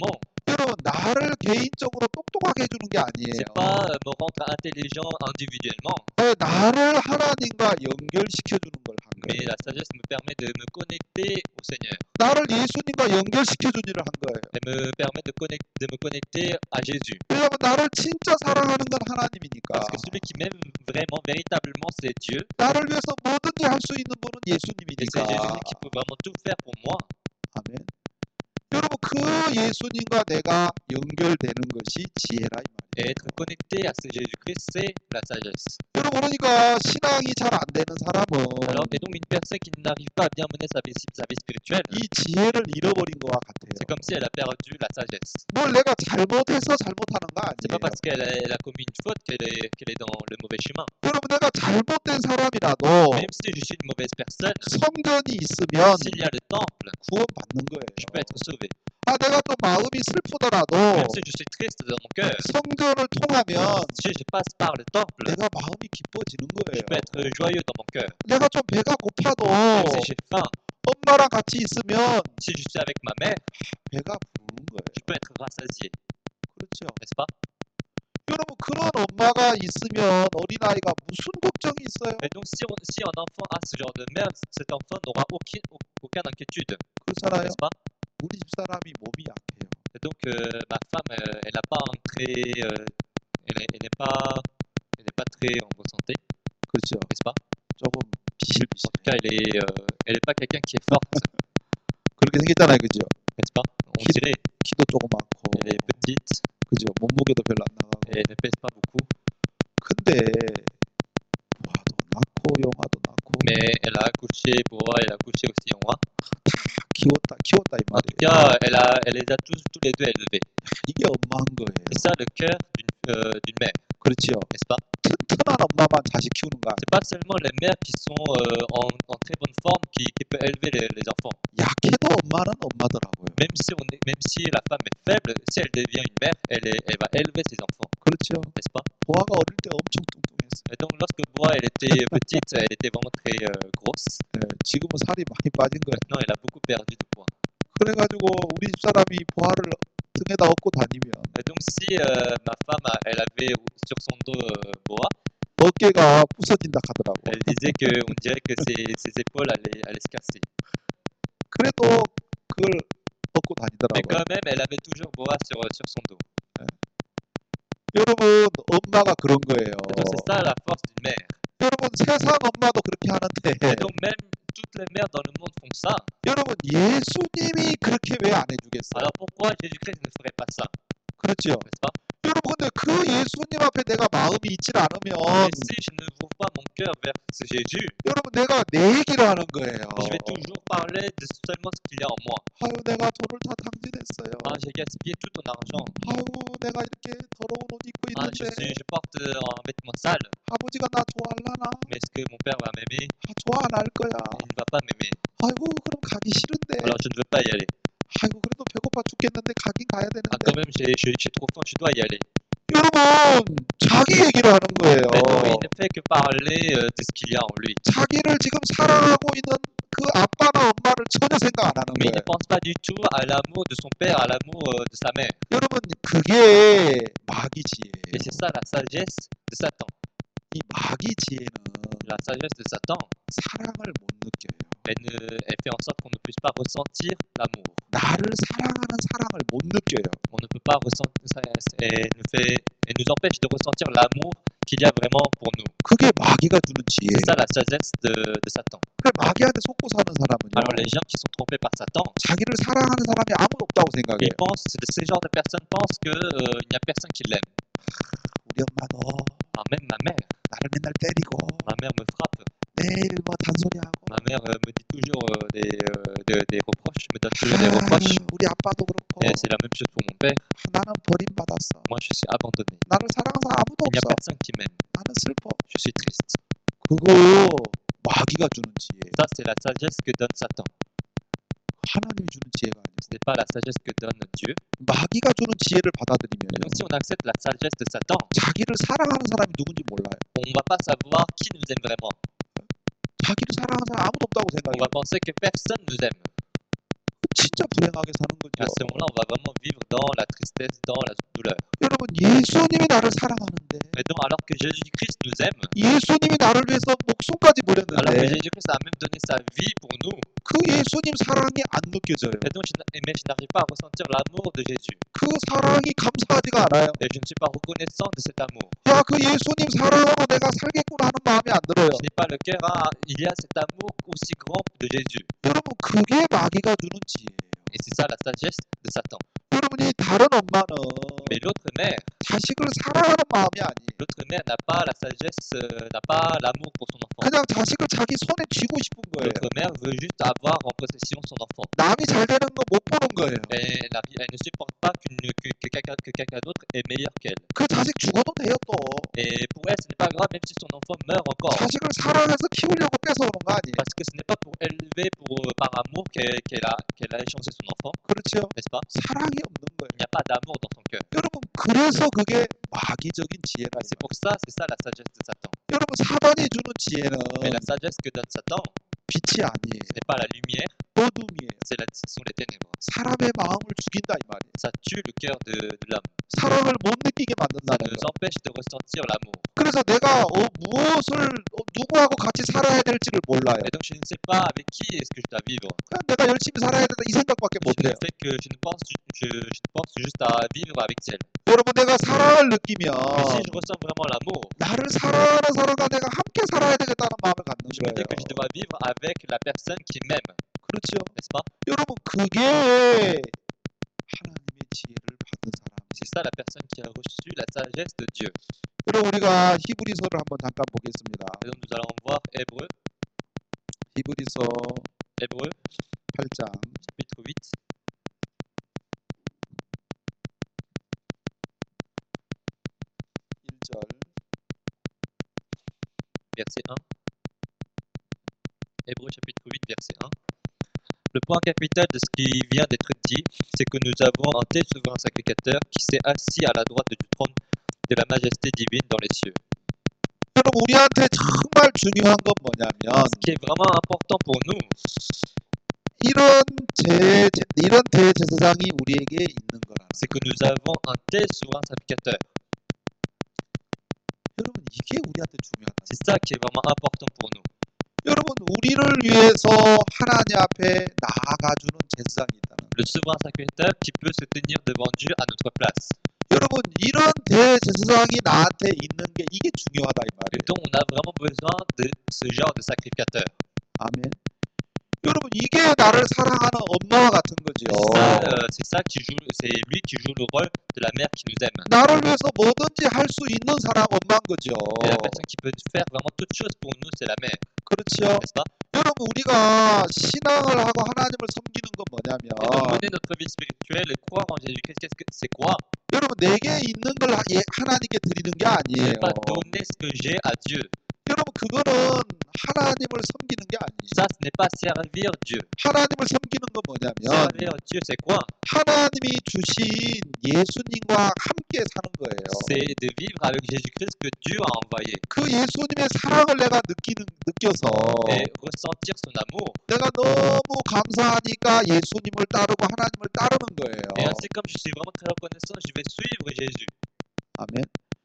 여러분, 나를 개인적으로 똑똑하게 해주는 게 아니에요. C'est pas euh, me rendre intelligent individuellement, 네, 나를 하나님과 연결시켜주는 걸 한 mais 거예요. la sagesse me permet de me connecter au Seigneur. 나를 예수님과 연결시켜준 일을 한 거예요. Elle me permet de, connect- de me connecter à Jésus. 왜냐하면 나를 진짜 사랑하는 건 하나님이니까. Parce que celui qui m'aime vraiment, véritablement, c'est Dieu. 나를 위해서 뭐든지 할 수 있는 분은 Et 예수님이니까. c'est Jésus qui peut vraiment tout faire pour moi. 아멘. 여러분, 그 예수님과 내가 연결되는 것이 지혜라 이 말이에요. Et être connecté à ce Jésus-Christ, c'est la sagesse. 여러분, 그러니까 신앙이 잘 안 되는 사람은 Alors, et donc une personne qui n'arrive pas à bien mener sa vie, sa vie spirituelle, 이 지혜를 잃어버린 거와 같아요. c'est comme si elle a perdu la sagesse. 뭘 내가 잘못해서 잘못하는 거 C'est pas 아니에요. parce qu'elle a, elle a commis une faute qu'elle est, qu'elle est dans le mauvais chemin. 여러분, 내가 잘못된 사람이라도 Même si je suis une mauvaise personne, 성전이 있으면 s'il y a le temple, 구원받는 je 거예요. peux être sauvé. 아, 내가 또 마음이 슬프더라도 Même si je suis triste dans mon cœur, 성전을 통하면 si je passe par le temple, 내가 마음이 기뻐지는 je peux être 거예요. joyeux dans mon cœur. 내가 좀 배가 고파도 Même si j'ai faim, 엄마랑 같이 있으면 si je suis avec ma mère, 배가 부르는 거예요. je peux être rassasié, 그렇죠. n'est-ce pas? 여러분, 그런 엄마가 있으면 어린아이가 무슨 걱정이 있어요? Et donc si, on- si un enfant a ce genre de mère, cet enfant n'aura aucune, aucune inquiétude, 그렇잖아요. n'est-ce pas? 우리 집사람이 몸이 약해요. Et donc euh, ma femme, euh, elle n'a pas un très, euh, elle est- elle n'est pas, elle n'est pas très en bonne santé, 그렇죠. n'est-ce pas? 조금 En 비실비실. tout cas, elle est, euh, elle est pas quelqu'un qui est forte, 그렇게 생겼잖아요. 그죠? n'est-ce pas? On Qui- dirait, 키도 조그맣고. elle est petite 그죠? 몸무게도 별로 안 나가고. et elle ne pèse pas beaucoup, 근데 부하도 낳고 영화도 낳고 mais elle a accouché pour moi, elle a accouché aussi en moi. 다 키웠다 키웠다 이 En tout 말이에요. cas, elle a, elle les a tous, tous les deux élevés. 이게 엄마인 거예요. C'est ça le cœur d'une, euh, d'une mère, 그렇죠. n'est-ce pas? 튼튼한 엄마만 자식 키우는 거 아니에요. C'est pas seulement les mères qui sont euh, en, en très bonne forme qui, qui peuvent élever les, les enfants. 약해도 엄마는 엄마더라고요. Même si, on est, même si la femme est faible, si elle devient une mère, elle, est- elle va élever ses enfants, 그렇죠. n'est-ce pas? 보아가 어릴 때 엄청 뚱뚱했어요. Et donc, lorsque Boa elle était petite, elle était vraiment très euh, grosse. 네, 지금은 살이 많이 빠진 거예요. Maintenant, elle a beaucoup perdu de poids. 그래가지고 우리 집사람이 보아를 등에다 업고 다니면 Et donc, si euh, ma femme, a- elle avait sur son dos euh, Boa, 어깨가 부서진다 하더라고. elle disait que on dirait que ses, ses épaules allaient, allaient se casser. 그래도 그걸 업고 Mais 다니더라고요. quand même, elle avait toujours Boa sur, sur son dos. 여러분, 엄마가 그런 거예요. Et donc, c'est ça la force d'une mère. 여러분, 세상 엄마도 그렇게 하는데 Et donc, même toutes les mères dans le monde font ça. 여러분, 예수님이 그렇게 왜 안 해주겠어요? Alors, pourquoi Jésus-Christ ne ferait pas ça, 그렇죠. n'est-ce pas? 여러분, 근데 그 예수님 앞에 내가 마음이 있질 않으면 Mais si je ne ouvre pas mon cœur vers ce Jésus, 여러분, 내가 내 얘기를 하는 거예요. je vais toujours parler de seulement ce qu'il y a en moi. 아유, 내가 돈을 다 탕진했어요. Ah, j'ai gaspillé tout ton argent. 아유, 내가 이렇게 더러운 옷 입고 Ah, je, 있는데 suis, je porte euh, un vêtement sale. 아버지가 나 좋아할라나? Mais est-ce que mon père va m'aimer? 아, 좋아 안 할 거야. Il ne va pas m'aimer. 아이고, 그럼 가기 싫은데. Alors, je ne veux pas y aller. 아이고, 그래도 배고파 죽겠는데 가긴 가야 Ah, 되는데. quand même, j'ai j'ai- j'ai trop faim, je dois y aller. 여러분, 자기 얘기를 하는 거예요. Mais non, il ne fait que parler euh, de ce qu'il y a en lui. 자기를 지금 사랑하고 있는 그 아빠나 엄마를 전혀 생각 안 하는 Mais il 거예요. ne pense pas du tout à l'amour de son père, à l'amour euh, de sa mère. 여러분, 그게 마귀 지혜예요. Et c'est ça la sagesse de Satan. 이 마귀 지혜는 La sagesse de Satan, 사랑을 못 느껴요. elle, ne- elle fait en sorte qu'on ne puisse pas ressentir l'amour. 나를 사랑하는 사랑을 못 느껴요. On ne peut pas ressentir ça. Elle nous, fait, elle nous empêche de ressentir l'amour qu'il y a vraiment pour nous. 그게 마귀가 주는 지혜예요. C'est ça la sagesse de, de Satan. 그래, 마귀한테 속고 사는 사람은요. Alors les gens qui sont trompés par Satan, 자기를 사랑하는 사람이 아무도 없다고 생각해요. ils pensent, ce genre de personnes pensent qu'il n'y a personne qui l'aime. 우리 엄마도 Ah, même ma mère, 나를 맨날 때리고 ma mère me frappe. 매일 뭐 잔소리하고 Ma mère euh, me dit toujours euh, des, euh, de- des reproches, me donne toujours des reproches. 아, 우리 아빠도 그렇고 Et c'est la même chose pour mon père. 나는 버림받았어. Moi, je suis abandonné. 나를 사랑하는 사람 아무도 Il n'y a 없어. personne qui m'aime. 나는 슬퍼. Je suis triste. 그거 마귀가 주는 지혜. Ça, c'est la sagesse que donne Satan. 하나님이 주는 지혜가 아니에요. Ce n'est pas la sagesse que donne Dieu. 마귀가 주는 지혜를 Et 받아들이면 donc, si on accepte la sagesse de Satan, 자기를 사랑하는 사람이 누군지 몰라요. on ne va pas savoir qui nous aime vraiment. 자기를 사랑하는 사람 아무도 없다고 On 생각해요. va penser que personne nous aime. 진짜 진짜 불행하게 사는 À 거죠. ce moment-là, on va vraiment vivre dans la tristesse, dans la douleur. 여러분, 예수님이 나를 사랑하는데, Mais donc, alors que Jésus-Christ nous aime, 예수님이 나를 위해서 목숨까지 alors que 버렸는데, Jésus-Christ a même donné sa vie pour nous, 그 예수님 사랑이 안 느껴져요. et donc je, n- mais je n'arrive pas à ressentir l'amour de Jésus. 그 사랑이 감사하지가 않아요. Et je ne suis pas reconnaissant de cet amour. 야, 그 예수님 사랑으로 내가 살겠구나 하는 마음이 안 들어요. Je n'ai pas le cœur, ah, il y a cet amour aussi grand de Jésus. 여러분, 그게 마귀가 주는 지혜예요. Et c'est ça la sagesse de Satan. 여러분이 다른 엄마는 Mais l'autre mère, 자식을 사랑하는 마음이 아니에요. l'autre mère n'a pas la sagesse, euh, n'a pas l'amour pour son enfant. 그냥 자식을 자기 손에 쥐고 싶은 거예요. L'autre mère veut juste avoir en possession son enfant. 남이 잘 되는 거 못 보는 거예요. Et elle, arri- elle ne supporte pas qu'une- que, que quelqu'un que quelqu'un d'autre est meilleur qu'elle. 그 자식 죽어도 돼요 또. Et pour elle, ce n'est pas grave même si son enfant meurt encore. 자식을 사랑해서 키우려고 뺏어오는 거 아니에요. Parce que ce n'est pas pour élever pour, euh, par amour qu'elle qu'elle a, qu'elle a échangé son enfant, 그렇죠? n'est-ce pas? 사랑이 없는 거예요. Il n'y a pas d'amour dans son cœur. 여러분, 그래서 그게 마귀적인 지혜가 Et c'est 있어요. pour ça, c'est ça la sagesse de Satan. 여러분, 사단이 주는 지혜는 Mais la sagesse que donne Satan, 빛이 아니에요. ce n'est pas la lumière, 어둠이에요. c'est la, ce sont les ténèbres. 사람의 마음을 죽인다 이 말이에요. Ça tue le cœur de, de l'homme. 사랑을 못 느끼게 Ça 만든다는 nous 거예요. empêche de ressentir l'amour. 그래서 내가 어, 무엇을 어, 누구하고 같이 살아야 될지를 몰라요. Et donc je ne sais pas avec qui est-ce que je dois vivre. 그냥 내가 열심히 살아야 된다 이 생각밖에 Je 못해요. ne fais que je ne pense, je, je ne pense juste à vivre avec elle. 여러분, 내가 사랑을 느끼면 Mais si je ressens vraiment l'amour, 나를 사랑하는 사람과 내가 함께 살아야 되겠다는 마음을 갖는 je me dis 거예요. que je dois vivre avec la personne qui m'aime, 그렇죠? n'est-ce pas? 여러분, 그게 하나님의 지혜를 받은 사람이에요. C'est ça la personne qui a reçu la sagesse de Dieu. 여러분, 우리가 히브리서를 한번 잠깐 보겠습니다. Et donc nous allons voir Hébreu, 히브리서 Hébreu, 팔 장 chapitre huit, 일 절 verset un. Hébreu chapitre huit, verset un. Le point capital de ce qui vient d'être dit, c'est que nous avons un tel souverain sacrificateur qui s'est assis à la droite du trône de la majesté divine dans les cieux. 여러분, 우리한테 정말 중요한 건 뭐냐면 Ce qui est vraiment important pour nous, 이런 제, 제- 이런 대제사장이 우리에게 있는 거라. c'est que nous avons un tel souverain sacrificateur. 여러분, 이게 우리한테 중요하다. C'est ça qui est vraiment important pour nous. 여러분, 우리를 위해서 하나님 앞에 나아가주는 제사장이 있다는. Le souverain sacrificateur qui peut se tenir devant Dieu à notre place. 여러분, 이런 대제사장이 나한테 있는 게 이게 중요하다 이 Et 말이에요. donc on a vraiment besoin de ce genre de sacrificateur. 아멘. 여러분, 이게 나를 사랑하는 엄마와 같은 거죠. C'est ça, euh, c'est ça qui joue, c'est lui qui joue le rôle de la mère qui nous aime. 나를 위해서 뭐든지 할 수 있는 사람 엄마인 거죠. Et la personne qui peut faire vraiment toute chose pour nous, c'est la mère, 그렇죠. n'est-ce pas? 여러분, 우리가 신앙을 하고 하나님을 섬기는 건 Et donc 뭐냐면 mener notre vie spirituelle et croire en Jésus-Christ, qu'est-ce que c'est quoi? 여러분, 내게 있는 걸 하- 예, 하나님께 드리는 게 Ce 아니에요. n'est pas donner ce que j'ai à Dieu. 여러분, 그거는 하나님을 섬기는 게 아니에요. Ça, ce n'est pas servir Dieu. 하나님을 섬기는 건 뭐냐면 Servir Dieu, c'est quoi? 하나님이 주신 예수님과 함께 사는 거예요. C'est de vivre avec Jésus-Christ que Dieu a envoyé 그 예수님의 사랑을 내가 느끼는 느껴서 et ressentir son amour. 내가 너무 감사하니까 예수님을 따르고 하나님을 따르는 거예요. Et ainsi, comme je suis vraiment très reconnaissant, je vais suivre Jésus. 아멘.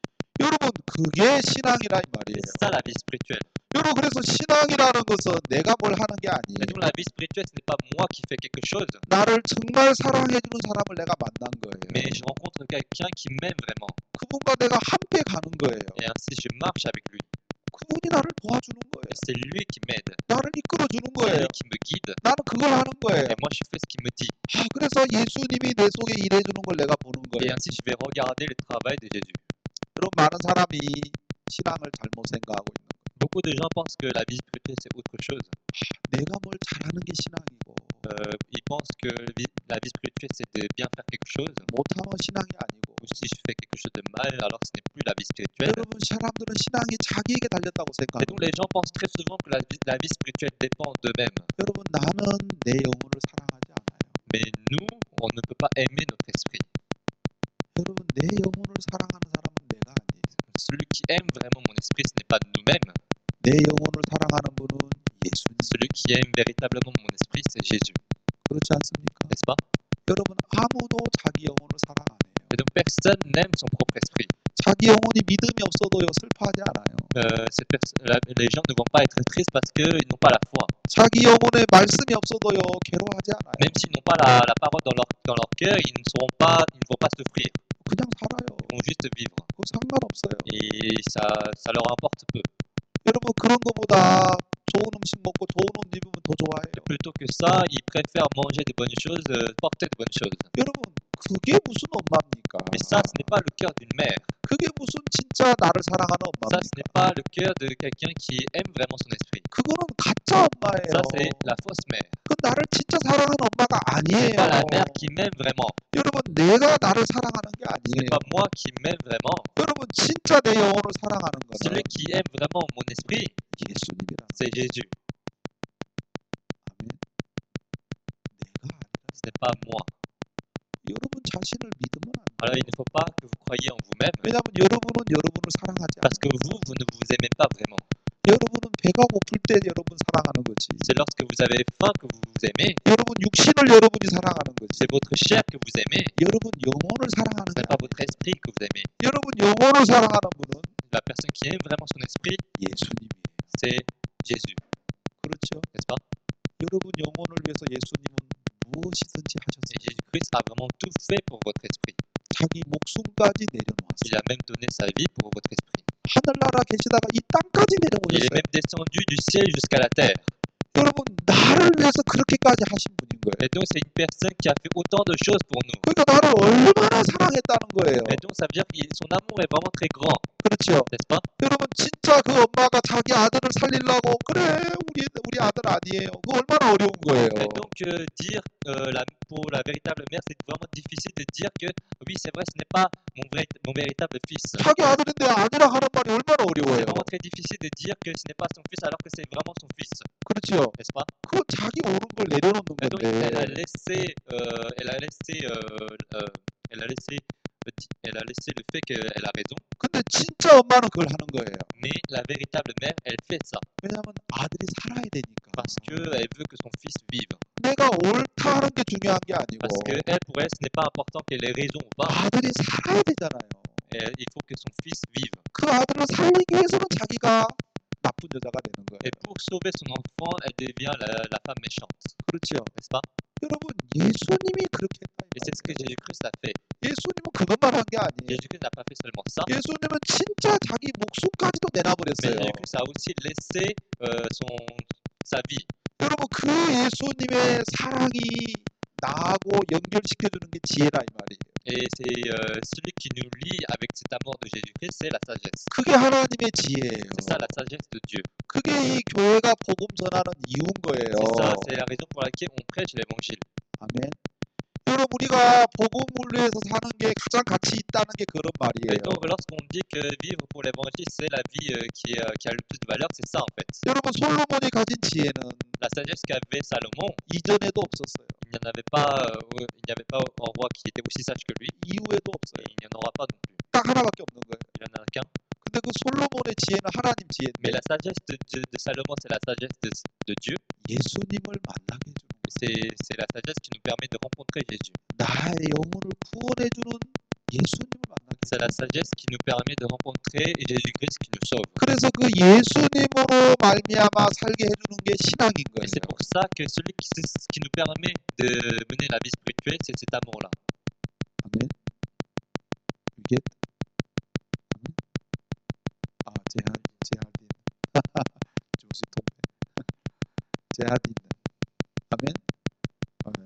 여러분, 그게 신앙이라 이 말이에요. C'est ça la vie spirituelle. 여러분, 그래서 신앙이라는 것은 내가 뭘 하는 게 Et 아니에요. donc la vie spirituelle, ce n'est pas moi qui fais quelque chose, 나를 정말 사랑해주는 사람을 내가 만난 거예요. mais je rencontre quelqu'un qui m'aime vraiment. 그분과 내가 함께 가는 거예요. Et ainsi, je marche avec lui. 그분이 나를 도와주는 거예요. Et c'est lui qui m'aide. 나를 이끌어주는 C'est 거예요. lui qui me guide. 나는 그걸 하는 거예요. Et moi, je fais ce qu'il me dit. 아, 그래서 예수님이 내 속에 일해주는 걸 내가 보는 Et 거예요. ainsi, je vais regarder le travail de Jésus. 그럼 많은 사람이 신앙을 잘못 생각하고 있는 거예요. Beaucoup de gens pensent que la vie spirituelle, c'est autre chose. 내가 뭘 잘하는 게 신앙이고 Euh, ils pensent que la vie la vie spirituelle, c'est de bien faire quelque chose. 못하면 신앙이 아니고. Ou si je fais quelque chose de mal, alors ce n'est plus la vie spirituelle. 여러분, 사람들은 신앙이 자기에게 달렸다고 Et 생각해요. donc, les gens pensent très souvent que la vie, la vie spirituelle dépend d'eux-mêmes. 여러분, 나는 내 영혼을 사랑하지 않아요. Mais nous, on ne peut pas aimer notre esprit. 여러분, 내 영혼을 사랑하는 사람은 내가 아니에요. Celui qui aime vraiment mon esprit, ce n'est pas nous-mêmes. 내 영혼을 사랑하는 분은 예수님. Celui qui aime véritablement mon esprit, c'est Jésus. 그렇지 않습니까? N'est-ce n'est-ce pas? 여러분 아무도 자기 영혼을 사랑 안 해요. Et donc personne n'aime son propre esprit. 자기 영혼이 믿음이 없어도요 슬퍼하지 않아요. Euh, cette pers- la- les gens ne vont pas être tristes parce qu'ils n'ont pas la foi. 자기 영혼에 말씀이 없어도요 괴로워하지 않아요. Même s'ils n'ont pas la, la parole dans leur, dans leur cœur, ils ne seront pas, ils ne vont pas souffrir. 그냥 살아요. Ils vont juste vivre. 그거 상관없어요. Et ça, ça leur importe peu. 여러분 그런 거보다 좋은 음식 먹고 좋은 옷 입으면 더 좋아해요. Plutôt que ça, ils préfèrent manger de bonnes choses, euh, porter de bonnes choses. 여러분 그게 무슨 엄마입니까? Mais ça, ce n'est pas le cœur d'une mère. 그게 무슨 진짜 나를 사랑하는 Ça, ce n'est 엄마입니까? pas le cœur de quelqu'un qui aime vraiment son esprit. 그거는 가짜 엄마예요. Ça, c'est la fausse mère. 그 나를 진짜 사랑하는 엄마가 Ce 아니에요. n'est pas la mère qui m'aime vraiment. 여러분 내가 나를 사랑하는 게 Ce 아니에요. n'est pas moi qui m'aime vraiment. 여러분 진짜 내 영혼을 사랑하는 Celui 거는 qui aime vraiment mon esprit, 예수님이라는 c'est Jésus. 아멘. 내가 아니라 Ce n'est pas moi. 여러분 자신을 믿으면 안 Alors, 돼요. il ne faut pas que vous croyiez en vous-même. 왜냐하면 여러분은 여러분을 사랑하지 Parce 않아요. que vous, vous ne vous aimez pas vraiment. 여러분은 배가 고플 때 여러분 사랑하는 거지. C'est lorsque vous avez faim que vous vous aimez. 여러분 육신을 여러분이 사랑하는 거지. C'est votre chair que vous aimez. 여러분 영혼을 사랑하는 Ce n'est 거야. pas votre esprit que vous aimez. 여러분 영혼을 사랑하는 분은 La personne qui aime vraiment son esprit, 예수님이에요. c'est Jésus. 그렇죠? N'est-ce pas? 여러분 영혼을 위해서 예수님은 무엇이든지 Et 하셨어요. Jésus-Christ a vraiment tout fait pour votre esprit. 자기 목숨까지 Il 내려놓았어요. a même donné sa vie pour votre esprit. 하늘나라 계시다가 이 땅까지 Il est 내려오셨어요. même descendu du ciel jusqu'à la terre. 여러분 나를 위해서 그렇게까지 하신 분인 거예요. Et donc, c'est une personne qui a fait autant de choses pour nous. 그러니까 나를 얼마나 사랑했다는 거예요. Et donc, ça veut dire que son amour est vraiment très grand, 그렇죠? n'est-ce pas? 여러분 진짜 그 엄마가 자기 아들을 살리려고 그래 우리 우리 아들 아니에요. 그거 얼마나 어려운 거예요. Et donc, euh, dire euh, la- pour la véritable mère, c'est vraiment difficile de dire que oui, c'est vrai, ce n'est pas mon, vrai, mon véritable fils. 자기 아들인데 아니라 하는 말이 얼마나 C'est 어려워요. vraiment très difficile de dire que ce n'est pas son fils alors que c'est vraiment son fils, 그렇죠? n'est-ce pas? 그거 자기 옳은 걸 내려놓는 Et donc, elle a 건데 laissé, euh, elle a laissé, euh, euh, elle a laissé, le di- elle a laissé le fait qu'elle a raison. 근데 진짜 엄마는 그걸 하는 거예요. Mais la véritable mère, elle fait ça 왜냐하면 아들이 살아야 되니까. parce qu'elle veut que son fils vive. 내가 옳다 하는 게 중요한 게 아니고 Parce que elle, pour elle, ce n'est pas important qu'elle ait raison ou pas. 아들이 살아야 되잖아요. Elle- il faut que son fils vive. 그 아들을 살리기 위해서는 자기가 나쁜 여자가 되는 거예요. Et pour sauver son enfant, elle devient la, la femme méchante, 그렇죠? n'est-ce pas? 여러분 예수님이 그렇게 했다. 이 Et c'est ce que 말이에요. Jésus-Christ a fait. 예수님은 그것만 한 게 아니에요. Jésus-Christ n'a pas fait seulement ça, 예수님은 진짜 자기 목숨까지도 mais 내놔버렸어요. Jésus-Christ a aussi laissé euh, son, sa vie. 여러분 그 예수님의 사랑이 나하고 연결시켜주는 게 지혜라 이 말이에요. Et c'est euh, celui qui nous lie avec cet amour de Jésus-Christ, c'est la sagesse. 그게 하나님의 지혜예요. C'est ça la sagesse de Dieu. 그게 이 교회가 복음 전하는 이유인 거예요. C'est ça, c'est la raison pour laquelle on prêche l'évangile. 아멘. 여러분 우리가 복음을 위해서 사는 게 가장 가치 있다는 게 그런 Et 말이에요. donc, lorsqu'on dit que vivre pour l'évangile, c'est la vie euh, qui, est, euh, qui a le plus de valeur, c'est ça en fait. 여러분 솔로몬이 가진 지혜는 La sagesse qu'avait Salomon, 이전에도 없었어요. il n'y en avait pas, euh, ouais, il n'y avait pas un roi qui était aussi sage que lui, 이후에도 et 없어요. il n'y en aura pas non plus. 딱 하나밖에 없는 거예요. Il n'y en a qu'un. 근데 그 솔로몬의 지혜는 하나님 Mais 지혜인데 la sagesse de, de- de Salomon, c'est la sagesse de, de Dieu. 예수님을 만나게 해주는 거예요. C'est c'est la sagesse qui nous permet de rencontrer Jésus. 나의 영혼을 구원해주는 예수님을 만나게 C'est la 해주는 거예요. sagesse qui nous permet de rencontrer Jésus-Christ qui nous sauve. 그래서 그 예수님으로 말미암아 살게 해주는 게 신앙인 Et 거예요. c'est pour ça que celui qui, c'est- qui nous permet de mener la vie spirituelle, c'est cet amour-là. 아멘. 이게 아멘. 아 제한 제한이 조시 통해 제한이 있는 아멘. 아멘.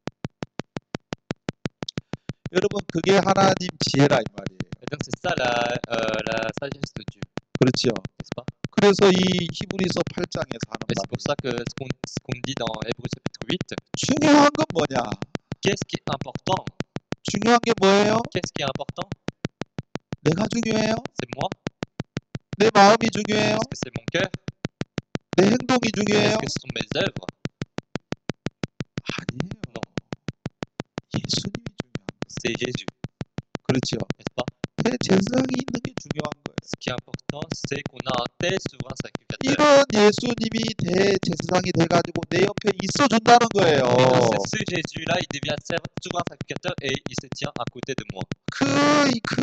여러분 그게 하나님 지혜라 이 말이에요. Et donc c'est ça la, euh, la sagesse de Dieu, 그렇죠. n'est-ce pas? 그래서 이 히브리서 팔 장에서 하는 Et c'est 말 pour ça que ce qu'on ce qu'on dit dans Hébreux chapitre huit, 중요한 건 뭐냐? qu'est-ce qui est important? 중요한 게 뭐예요? Qu'est-ce qui est important? 내가 중요해요? C'est moi? 내 마음이 중요해요? Est-ce que c'est mon cœur? 내 행동이 중요해요? Est-ce que ce sont mes œuvres? 아니에요. Non, 예수님이 중요한 거예요. c'est Jésus, 그렇죠. n'est-ce pas? 내 제사장이 있는 게 중요한 거예요. Ce qui est important, c'est qu'on a un tel souverain sacrificateur. sacrificateur. 이런 예수님이 대제사장이 돼가지고 내 옆에 있어준다는 거예요. Et dans ce, ce Jésus-là, il devient serv- souverain sacrificateur et il se tient à côté de moi. 그, 그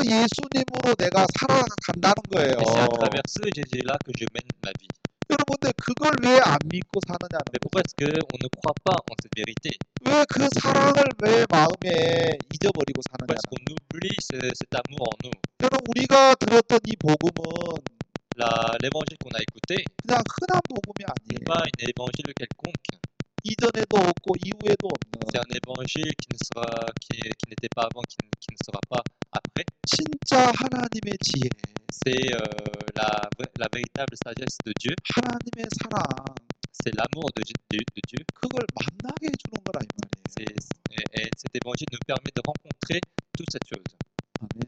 예수님으로 내가 살아간다는 거예요. Et c'est à travers ce Jésus-là que je mène ma vie. 여러분, 근데 그걸 왜 안 믿고 사느냐는 Mais 거죠. pourquoi est-ce qu'on ne croit pas en cette vérité? 왜 그 사랑을 왜 마음에 잊어버리고 Pourquoi 사느냐는 est-ce qu'on oublie ce- cet amour en nous? 여러분, 우리가 들었던 이 복음은 La- L'évangile qu'on a écouté 그냥 흔한 복음이 n'est 아니에요. pas un évangile quelconque. 이전에도 없고 이후에도 C'est 없는 un évangile qui ne sera, qui, qui n'était pas avant, qui, ne- qui ne sera pas après. 진짜 하나님의 지혜, C'est euh, la, vraie- la véritable sagesse de Dieu. 하나님의 사랑, C'est l'amour de, Dieu- de- de Dieu. 그걸 만나게 해주는 거라 이 말이에요. C'est- et, et cet évangile nous permet de rencontrer toute cette chose. 아멘.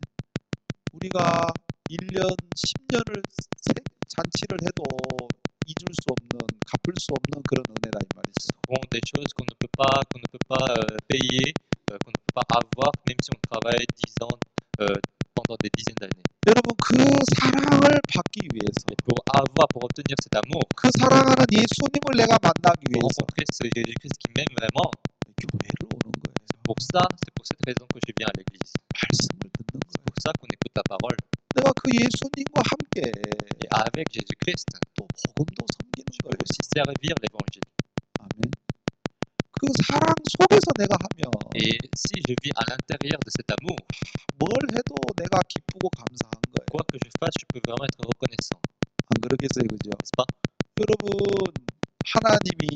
우리가 일 년, 십 년을 잔치를 해도 잊을 수 없는, 갚을 수 없는 그런 은혜라 이 말이죠. Bon, des choses qu'on ne peut pas, qu'on ne peut pas euh, payer, euh, qu'on ne peut pas avoir, même si on travaille dix ans euh, pendant des dizaines d'années. 여러분, 그 사랑을 받기 위해서, Et pour avoir, pour obtenir cet amour, 그 사랑하는 예수님을 내가 만나기 pour 위해서 rencontrer ce Jésus-Christ qui m'aime vraiment, 교회를 오는 거예요. pour ça, c'est pour cette raison que je viens à l'église. 말씀을 듣는 C'est 거예요. pour ça qu'on écoute la parole. 내가 그 예수님과 함께 Et avec Jésus-Christ, 또 복음도 섬기는 je peux 거예요. aussi servir l'évangile. 아멘. 그 사랑 속에서 내가 하면 Et si je vis à l'intérieur de cet amour, 뭘 해도 내가 기쁘고 감사한 거예요. quoi que je fasse, je peux vraiment être reconnaissant. 안 그러겠어요, 그죠? N'est-ce pas? 여러분, 하나님이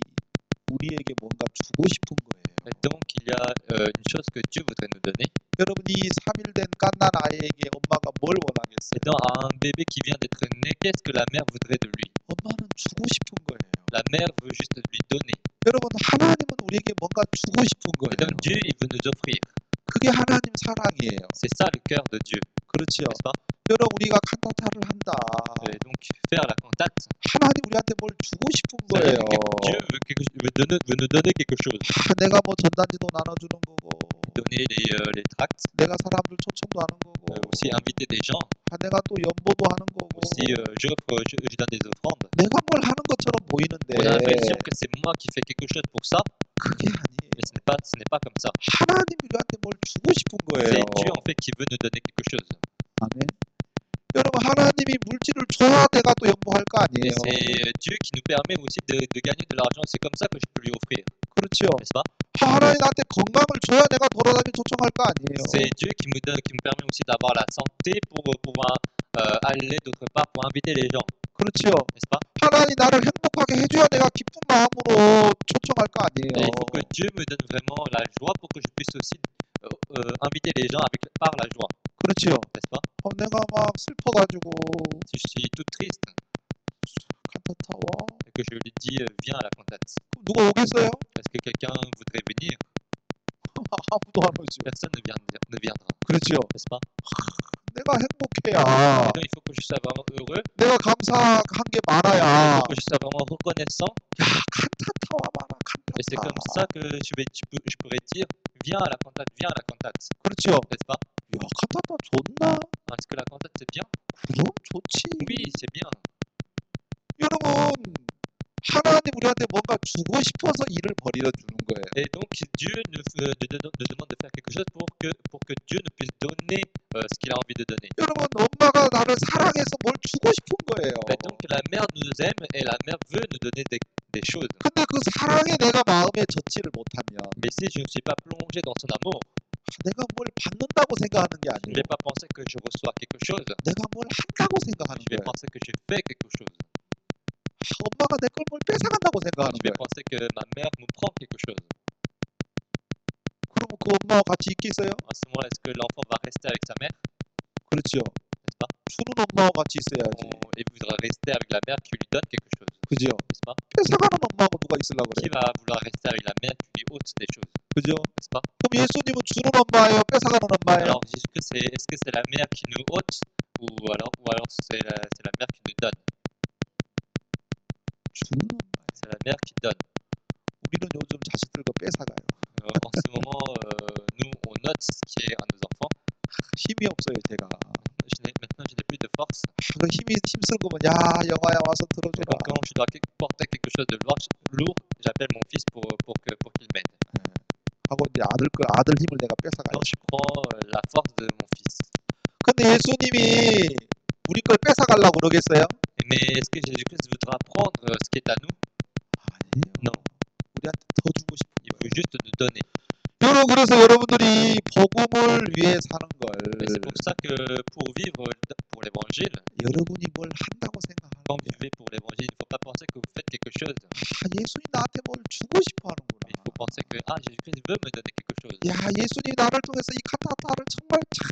우리에게 뭔가 주고 싶은 거예요. Et donc, il y a euh, une chose que Dieu voudrait nous donner. 여러분이 삼 일 된 갓난 아이에게 엄마가 뭘 원하겠어요? Et dans un bébé qui vient d'être né, qu'est-ce que la mère voudrait de lui? 엄마는 주고 싶은 거예요. La mère veut juste lui donner. 여러분, 하나님은 우리에게 뭔가 주고 싶은 Et 거예요. donc, Dieu, il veut nous offrir. 그게 하나님 사랑이에요. C'est ça le cœur de Dieu, 그렇지요. n'est-ce pas? 여러분, 우리가 칸타타를 한다. Et donc, faire la cantate, 하나님 우리한테 뭘 주고 싶은 ça veut 거예요. dire que Dieu veut, quelque- veut donner- veut nous donner quelque chose. 아, 내가 뭐 전단지도 나눠주는 거고, Donner les, euh, les tracts, 내가 사람들 초청도 하는 거고, euh, aussi inviter des gens, 아, 내가 또 연보도 하는 거고, aussi euh, j'offre, je, je donne des offrandes. 내가 뭘 하는 것처럼 보이는데 On a l'impression que c'est moi qui fais quelque chose pour ça, 그게 아니에요. mais ce n'est pas, ce n'est pas comme ça. 하나님 우리한테 뭘 주고 싶은 거예요. C'est Dieu en fait qui veut nous donner quelque chose. 아멘. 여러분, 하나님이 물질을 줘야 내가 또 연보할 거 Et 아니에요. c'est Dieu qui nous permet aussi de, de gagner de l'argent. C'est comme ça que je peux lui offrir, 그렇죠. n'est-ce pas? 하나님 나한테 건강을 줘야 내가 돌아다니 초청할 거 아니에요. C'est Dieu qui me donne, qui me permet aussi d'avoir la santé pour pouvoir euh, aller d'autre part pour inviter les gens, 그렇죠. n'est-ce pas? 하나님 나를 행복하게 해줘야 내가 기쁜 마음으로 초청할 거 Et 아니에요. il faut que Dieu me donne vraiment la joie pour que je puisse aussi euh, euh, inviter les gens avec, par la joie, 그렇죠. n'est-ce pas? 어, 내가 막 슬퍼가지고 Si je suis tout triste 칸타타 와. et que je lui dis euh, viens à la cantate, 누가 오겠어요? est-ce que quelqu'un voudrait venir? 아무도 안 오죠. Personne ne, vient, ne viendra, 그렇죠. n'est-ce pas? 내가 행복해야. Et donc il faut que je sois vraiment heureux, 내가 감사한 게 il 많아야. faut que je sois vraiment reconnaissant. 야, 칸타타 와봐라, Et c'est comme 칸타타. ça que je, vais, je, peux- je pourrais dire viens à la cantate, viens à la cantate, 그렇죠. n'est-ce pas? 야, 칸타타 좋나? Est-ce que la cantate c'est bien? 그럼 좋지. Oui, c'est bien. 여러분, 하나님 우리한테 뭔가 주고 싶어서 일을 벌여 주는 거예요. Et donc Dieu nous, euh, nous demande nous demande de faire quelque chose pour que, pour que Dieu nous puisse donner euh, ce qu'il a envie de donner. 여러분, 엄마가 나를 사랑해서 뭘 주고 싶은 거예요. Et donc la mère nous aime et la mère veut nous donner des, des choses. 근데 그 사랑에 내가 마음에 젖지를 못하면 Mais si je ne suis pas plongé dans son amour, 내가 뭘 받는다고 생각하는 게 je ne 아니고 vais pas penser que je reçois quelque chose. 내가 뭘 한다고 생각하는 Je vais 거예요. penser que je fais quelque chose. 엄마가 내 걸 뭘 뺏어간다고 생각하는 Je vais 거예요. penser que ma mère me prend quelque chose. 그러면 그 엄마와 같이 있겠어요? À ce moment-là, est-ce que l'enfant va rester avec sa mère, 그렇죠. n'est-ce pas? 주는 엄마와 같이 있어야지. On- Il voudra rester avec la mère qui lui donne quelque chose, 그죠? n'est-ce pas? 뺏어가는 엄마하고 누가 있으려고 Qui 그래요? va vouloir rester avec la mère qui lui ôte des choses, 그죠? n'est-ce pas? 그럼 예수님은 주는 엄마예요? 뺏어가는 엄마예요? Alors, Jésus-Christ, c'est- est-ce que c'est la mère qui nous ôte ou alors, ou alors c'est la, c'est la mère qui nous donne? 주는 엄마예요. C'est la mère qui donne. 우리는 요즘 자식들 거 뺏어가요. Euh, en ce moment, euh, nous, on note ce qui est à nos enfants. 힘이 없어요, 제가. Je n'ai- maintenant, je n'ai plus de force. 그 힘이 힘쓸 거면 야 영화야 와서 Et 들어줘라. donc, quand je dois quelque- porter quelque chose de lourd, lourd, j'appelle mon fils pour, pour que, pour qu'il m'aide. 하고 이제 아들 그 아들 힘을 내가 Donc, 뺏어가야지. je prends euh, la force de mon fils. 근데 예수님이 우리 걸 뺏어가려고 그러겠어요? Mais est-ce que Jésus-Christ voudra prendre euh, ce qui est à nous? 아니에요. Non. 우리한테 더 주고 싶은 Il veut juste nous donner. 여러분, 그래서 여러분들이 복음을 위해 사는 걸 Et c'est pour ça que pour vivre pour l'évangile, 여러분이 뭘 한다고 생각하는 quand vous 거야. vivez pour l'évangile, il ne faut pas penser que vous faites quelque chose. 아, 예수님 나한테 뭘 주고 싶어 하는구나. Il faut penser que ah, Jésus-Christ veut me donner quelque chose. 야, 예수님 나를 통해서 이 카타타를 정말 참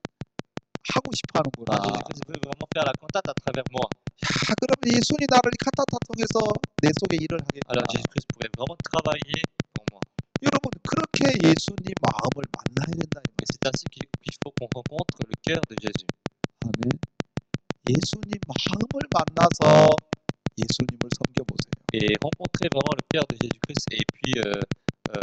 하고 싶어 하는구나. Ah, Jésus-Christ veut vraiment faire la cantate à travers moi. 야, 그러면 예수님이 나를 이 카타타 통해서 내 속에 일을 하겠구나. Alors Jésus-Christ pourrait vraiment travailler pour moi. 여러분, 그렇게 예수님 마음을 만나야 된다. 이 Et c'est ainsi qu'il qu'il faut qu'on rencontre le cœur de Jésus. 아멘. 예수님 마음을 만나서 예수님을 섬겨보세요. Et rencontrer vraiment le cœur de Jésus-Christ et puis, euh, euh,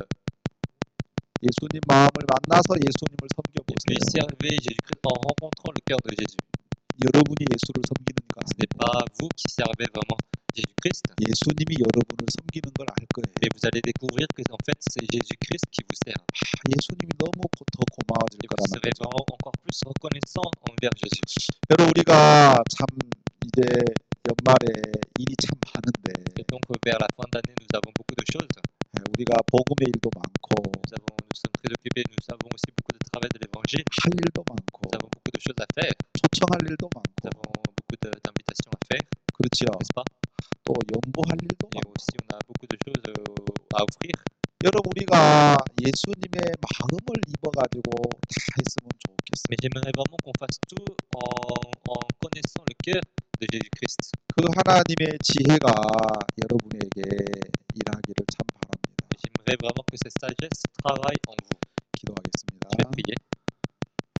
예수님 마음을 만나서 예수님을 et puis 섬겨보세요. servir Jésus-Christ en rencontrant le cœur de Jésus. 여러분이 예수를 섬기는가? Ce n'est pas vous qui servez vraiment Jésus-Christ, 예수님이 여러분을 섬기는 걸 알 거예요. mais vous allez découvrir que en fait c'est Jésus-Christ qui vous sert. 아, 예수님이 너무 고- 더 고마워질 Et vous 거라는 serez 거죠. vraiment encore plus reconnaissant envers Jésus. 여러분, 우리가 참 이제 연말에 일이 참 많은데 Et donc vers la fin d'année, nous avons beaucoup de choses. 예, 우리가 복음의 일도 많고 Nous, avons, nous sommes très occupés, nous avons aussi beaucoup de travail de l'évangile. 할 일도 많고 Nous avons beaucoup de choses à faire. 초청할 일도 Nous 많고 avons beaucoup de- d'invitations à faire, 그렇지요. n'est-ce pas? 또 연보할 일도 Et 많고. aussi on a beaucoup de choses euh, à offrir. 여러분, 우리가 예수님의 마음을 입어가지고 다 했으면 좋겠어요. Mais j'aimerais vraiment qu'on fasse tout en, en connaissant le cœur de Jésus-Christ. 그 하나님의 지혜가 여러분에게 일하기를 참 바랍니다. Et j'aimerais vraiment que cette sagesse travaille en vous. 기도하겠습니다.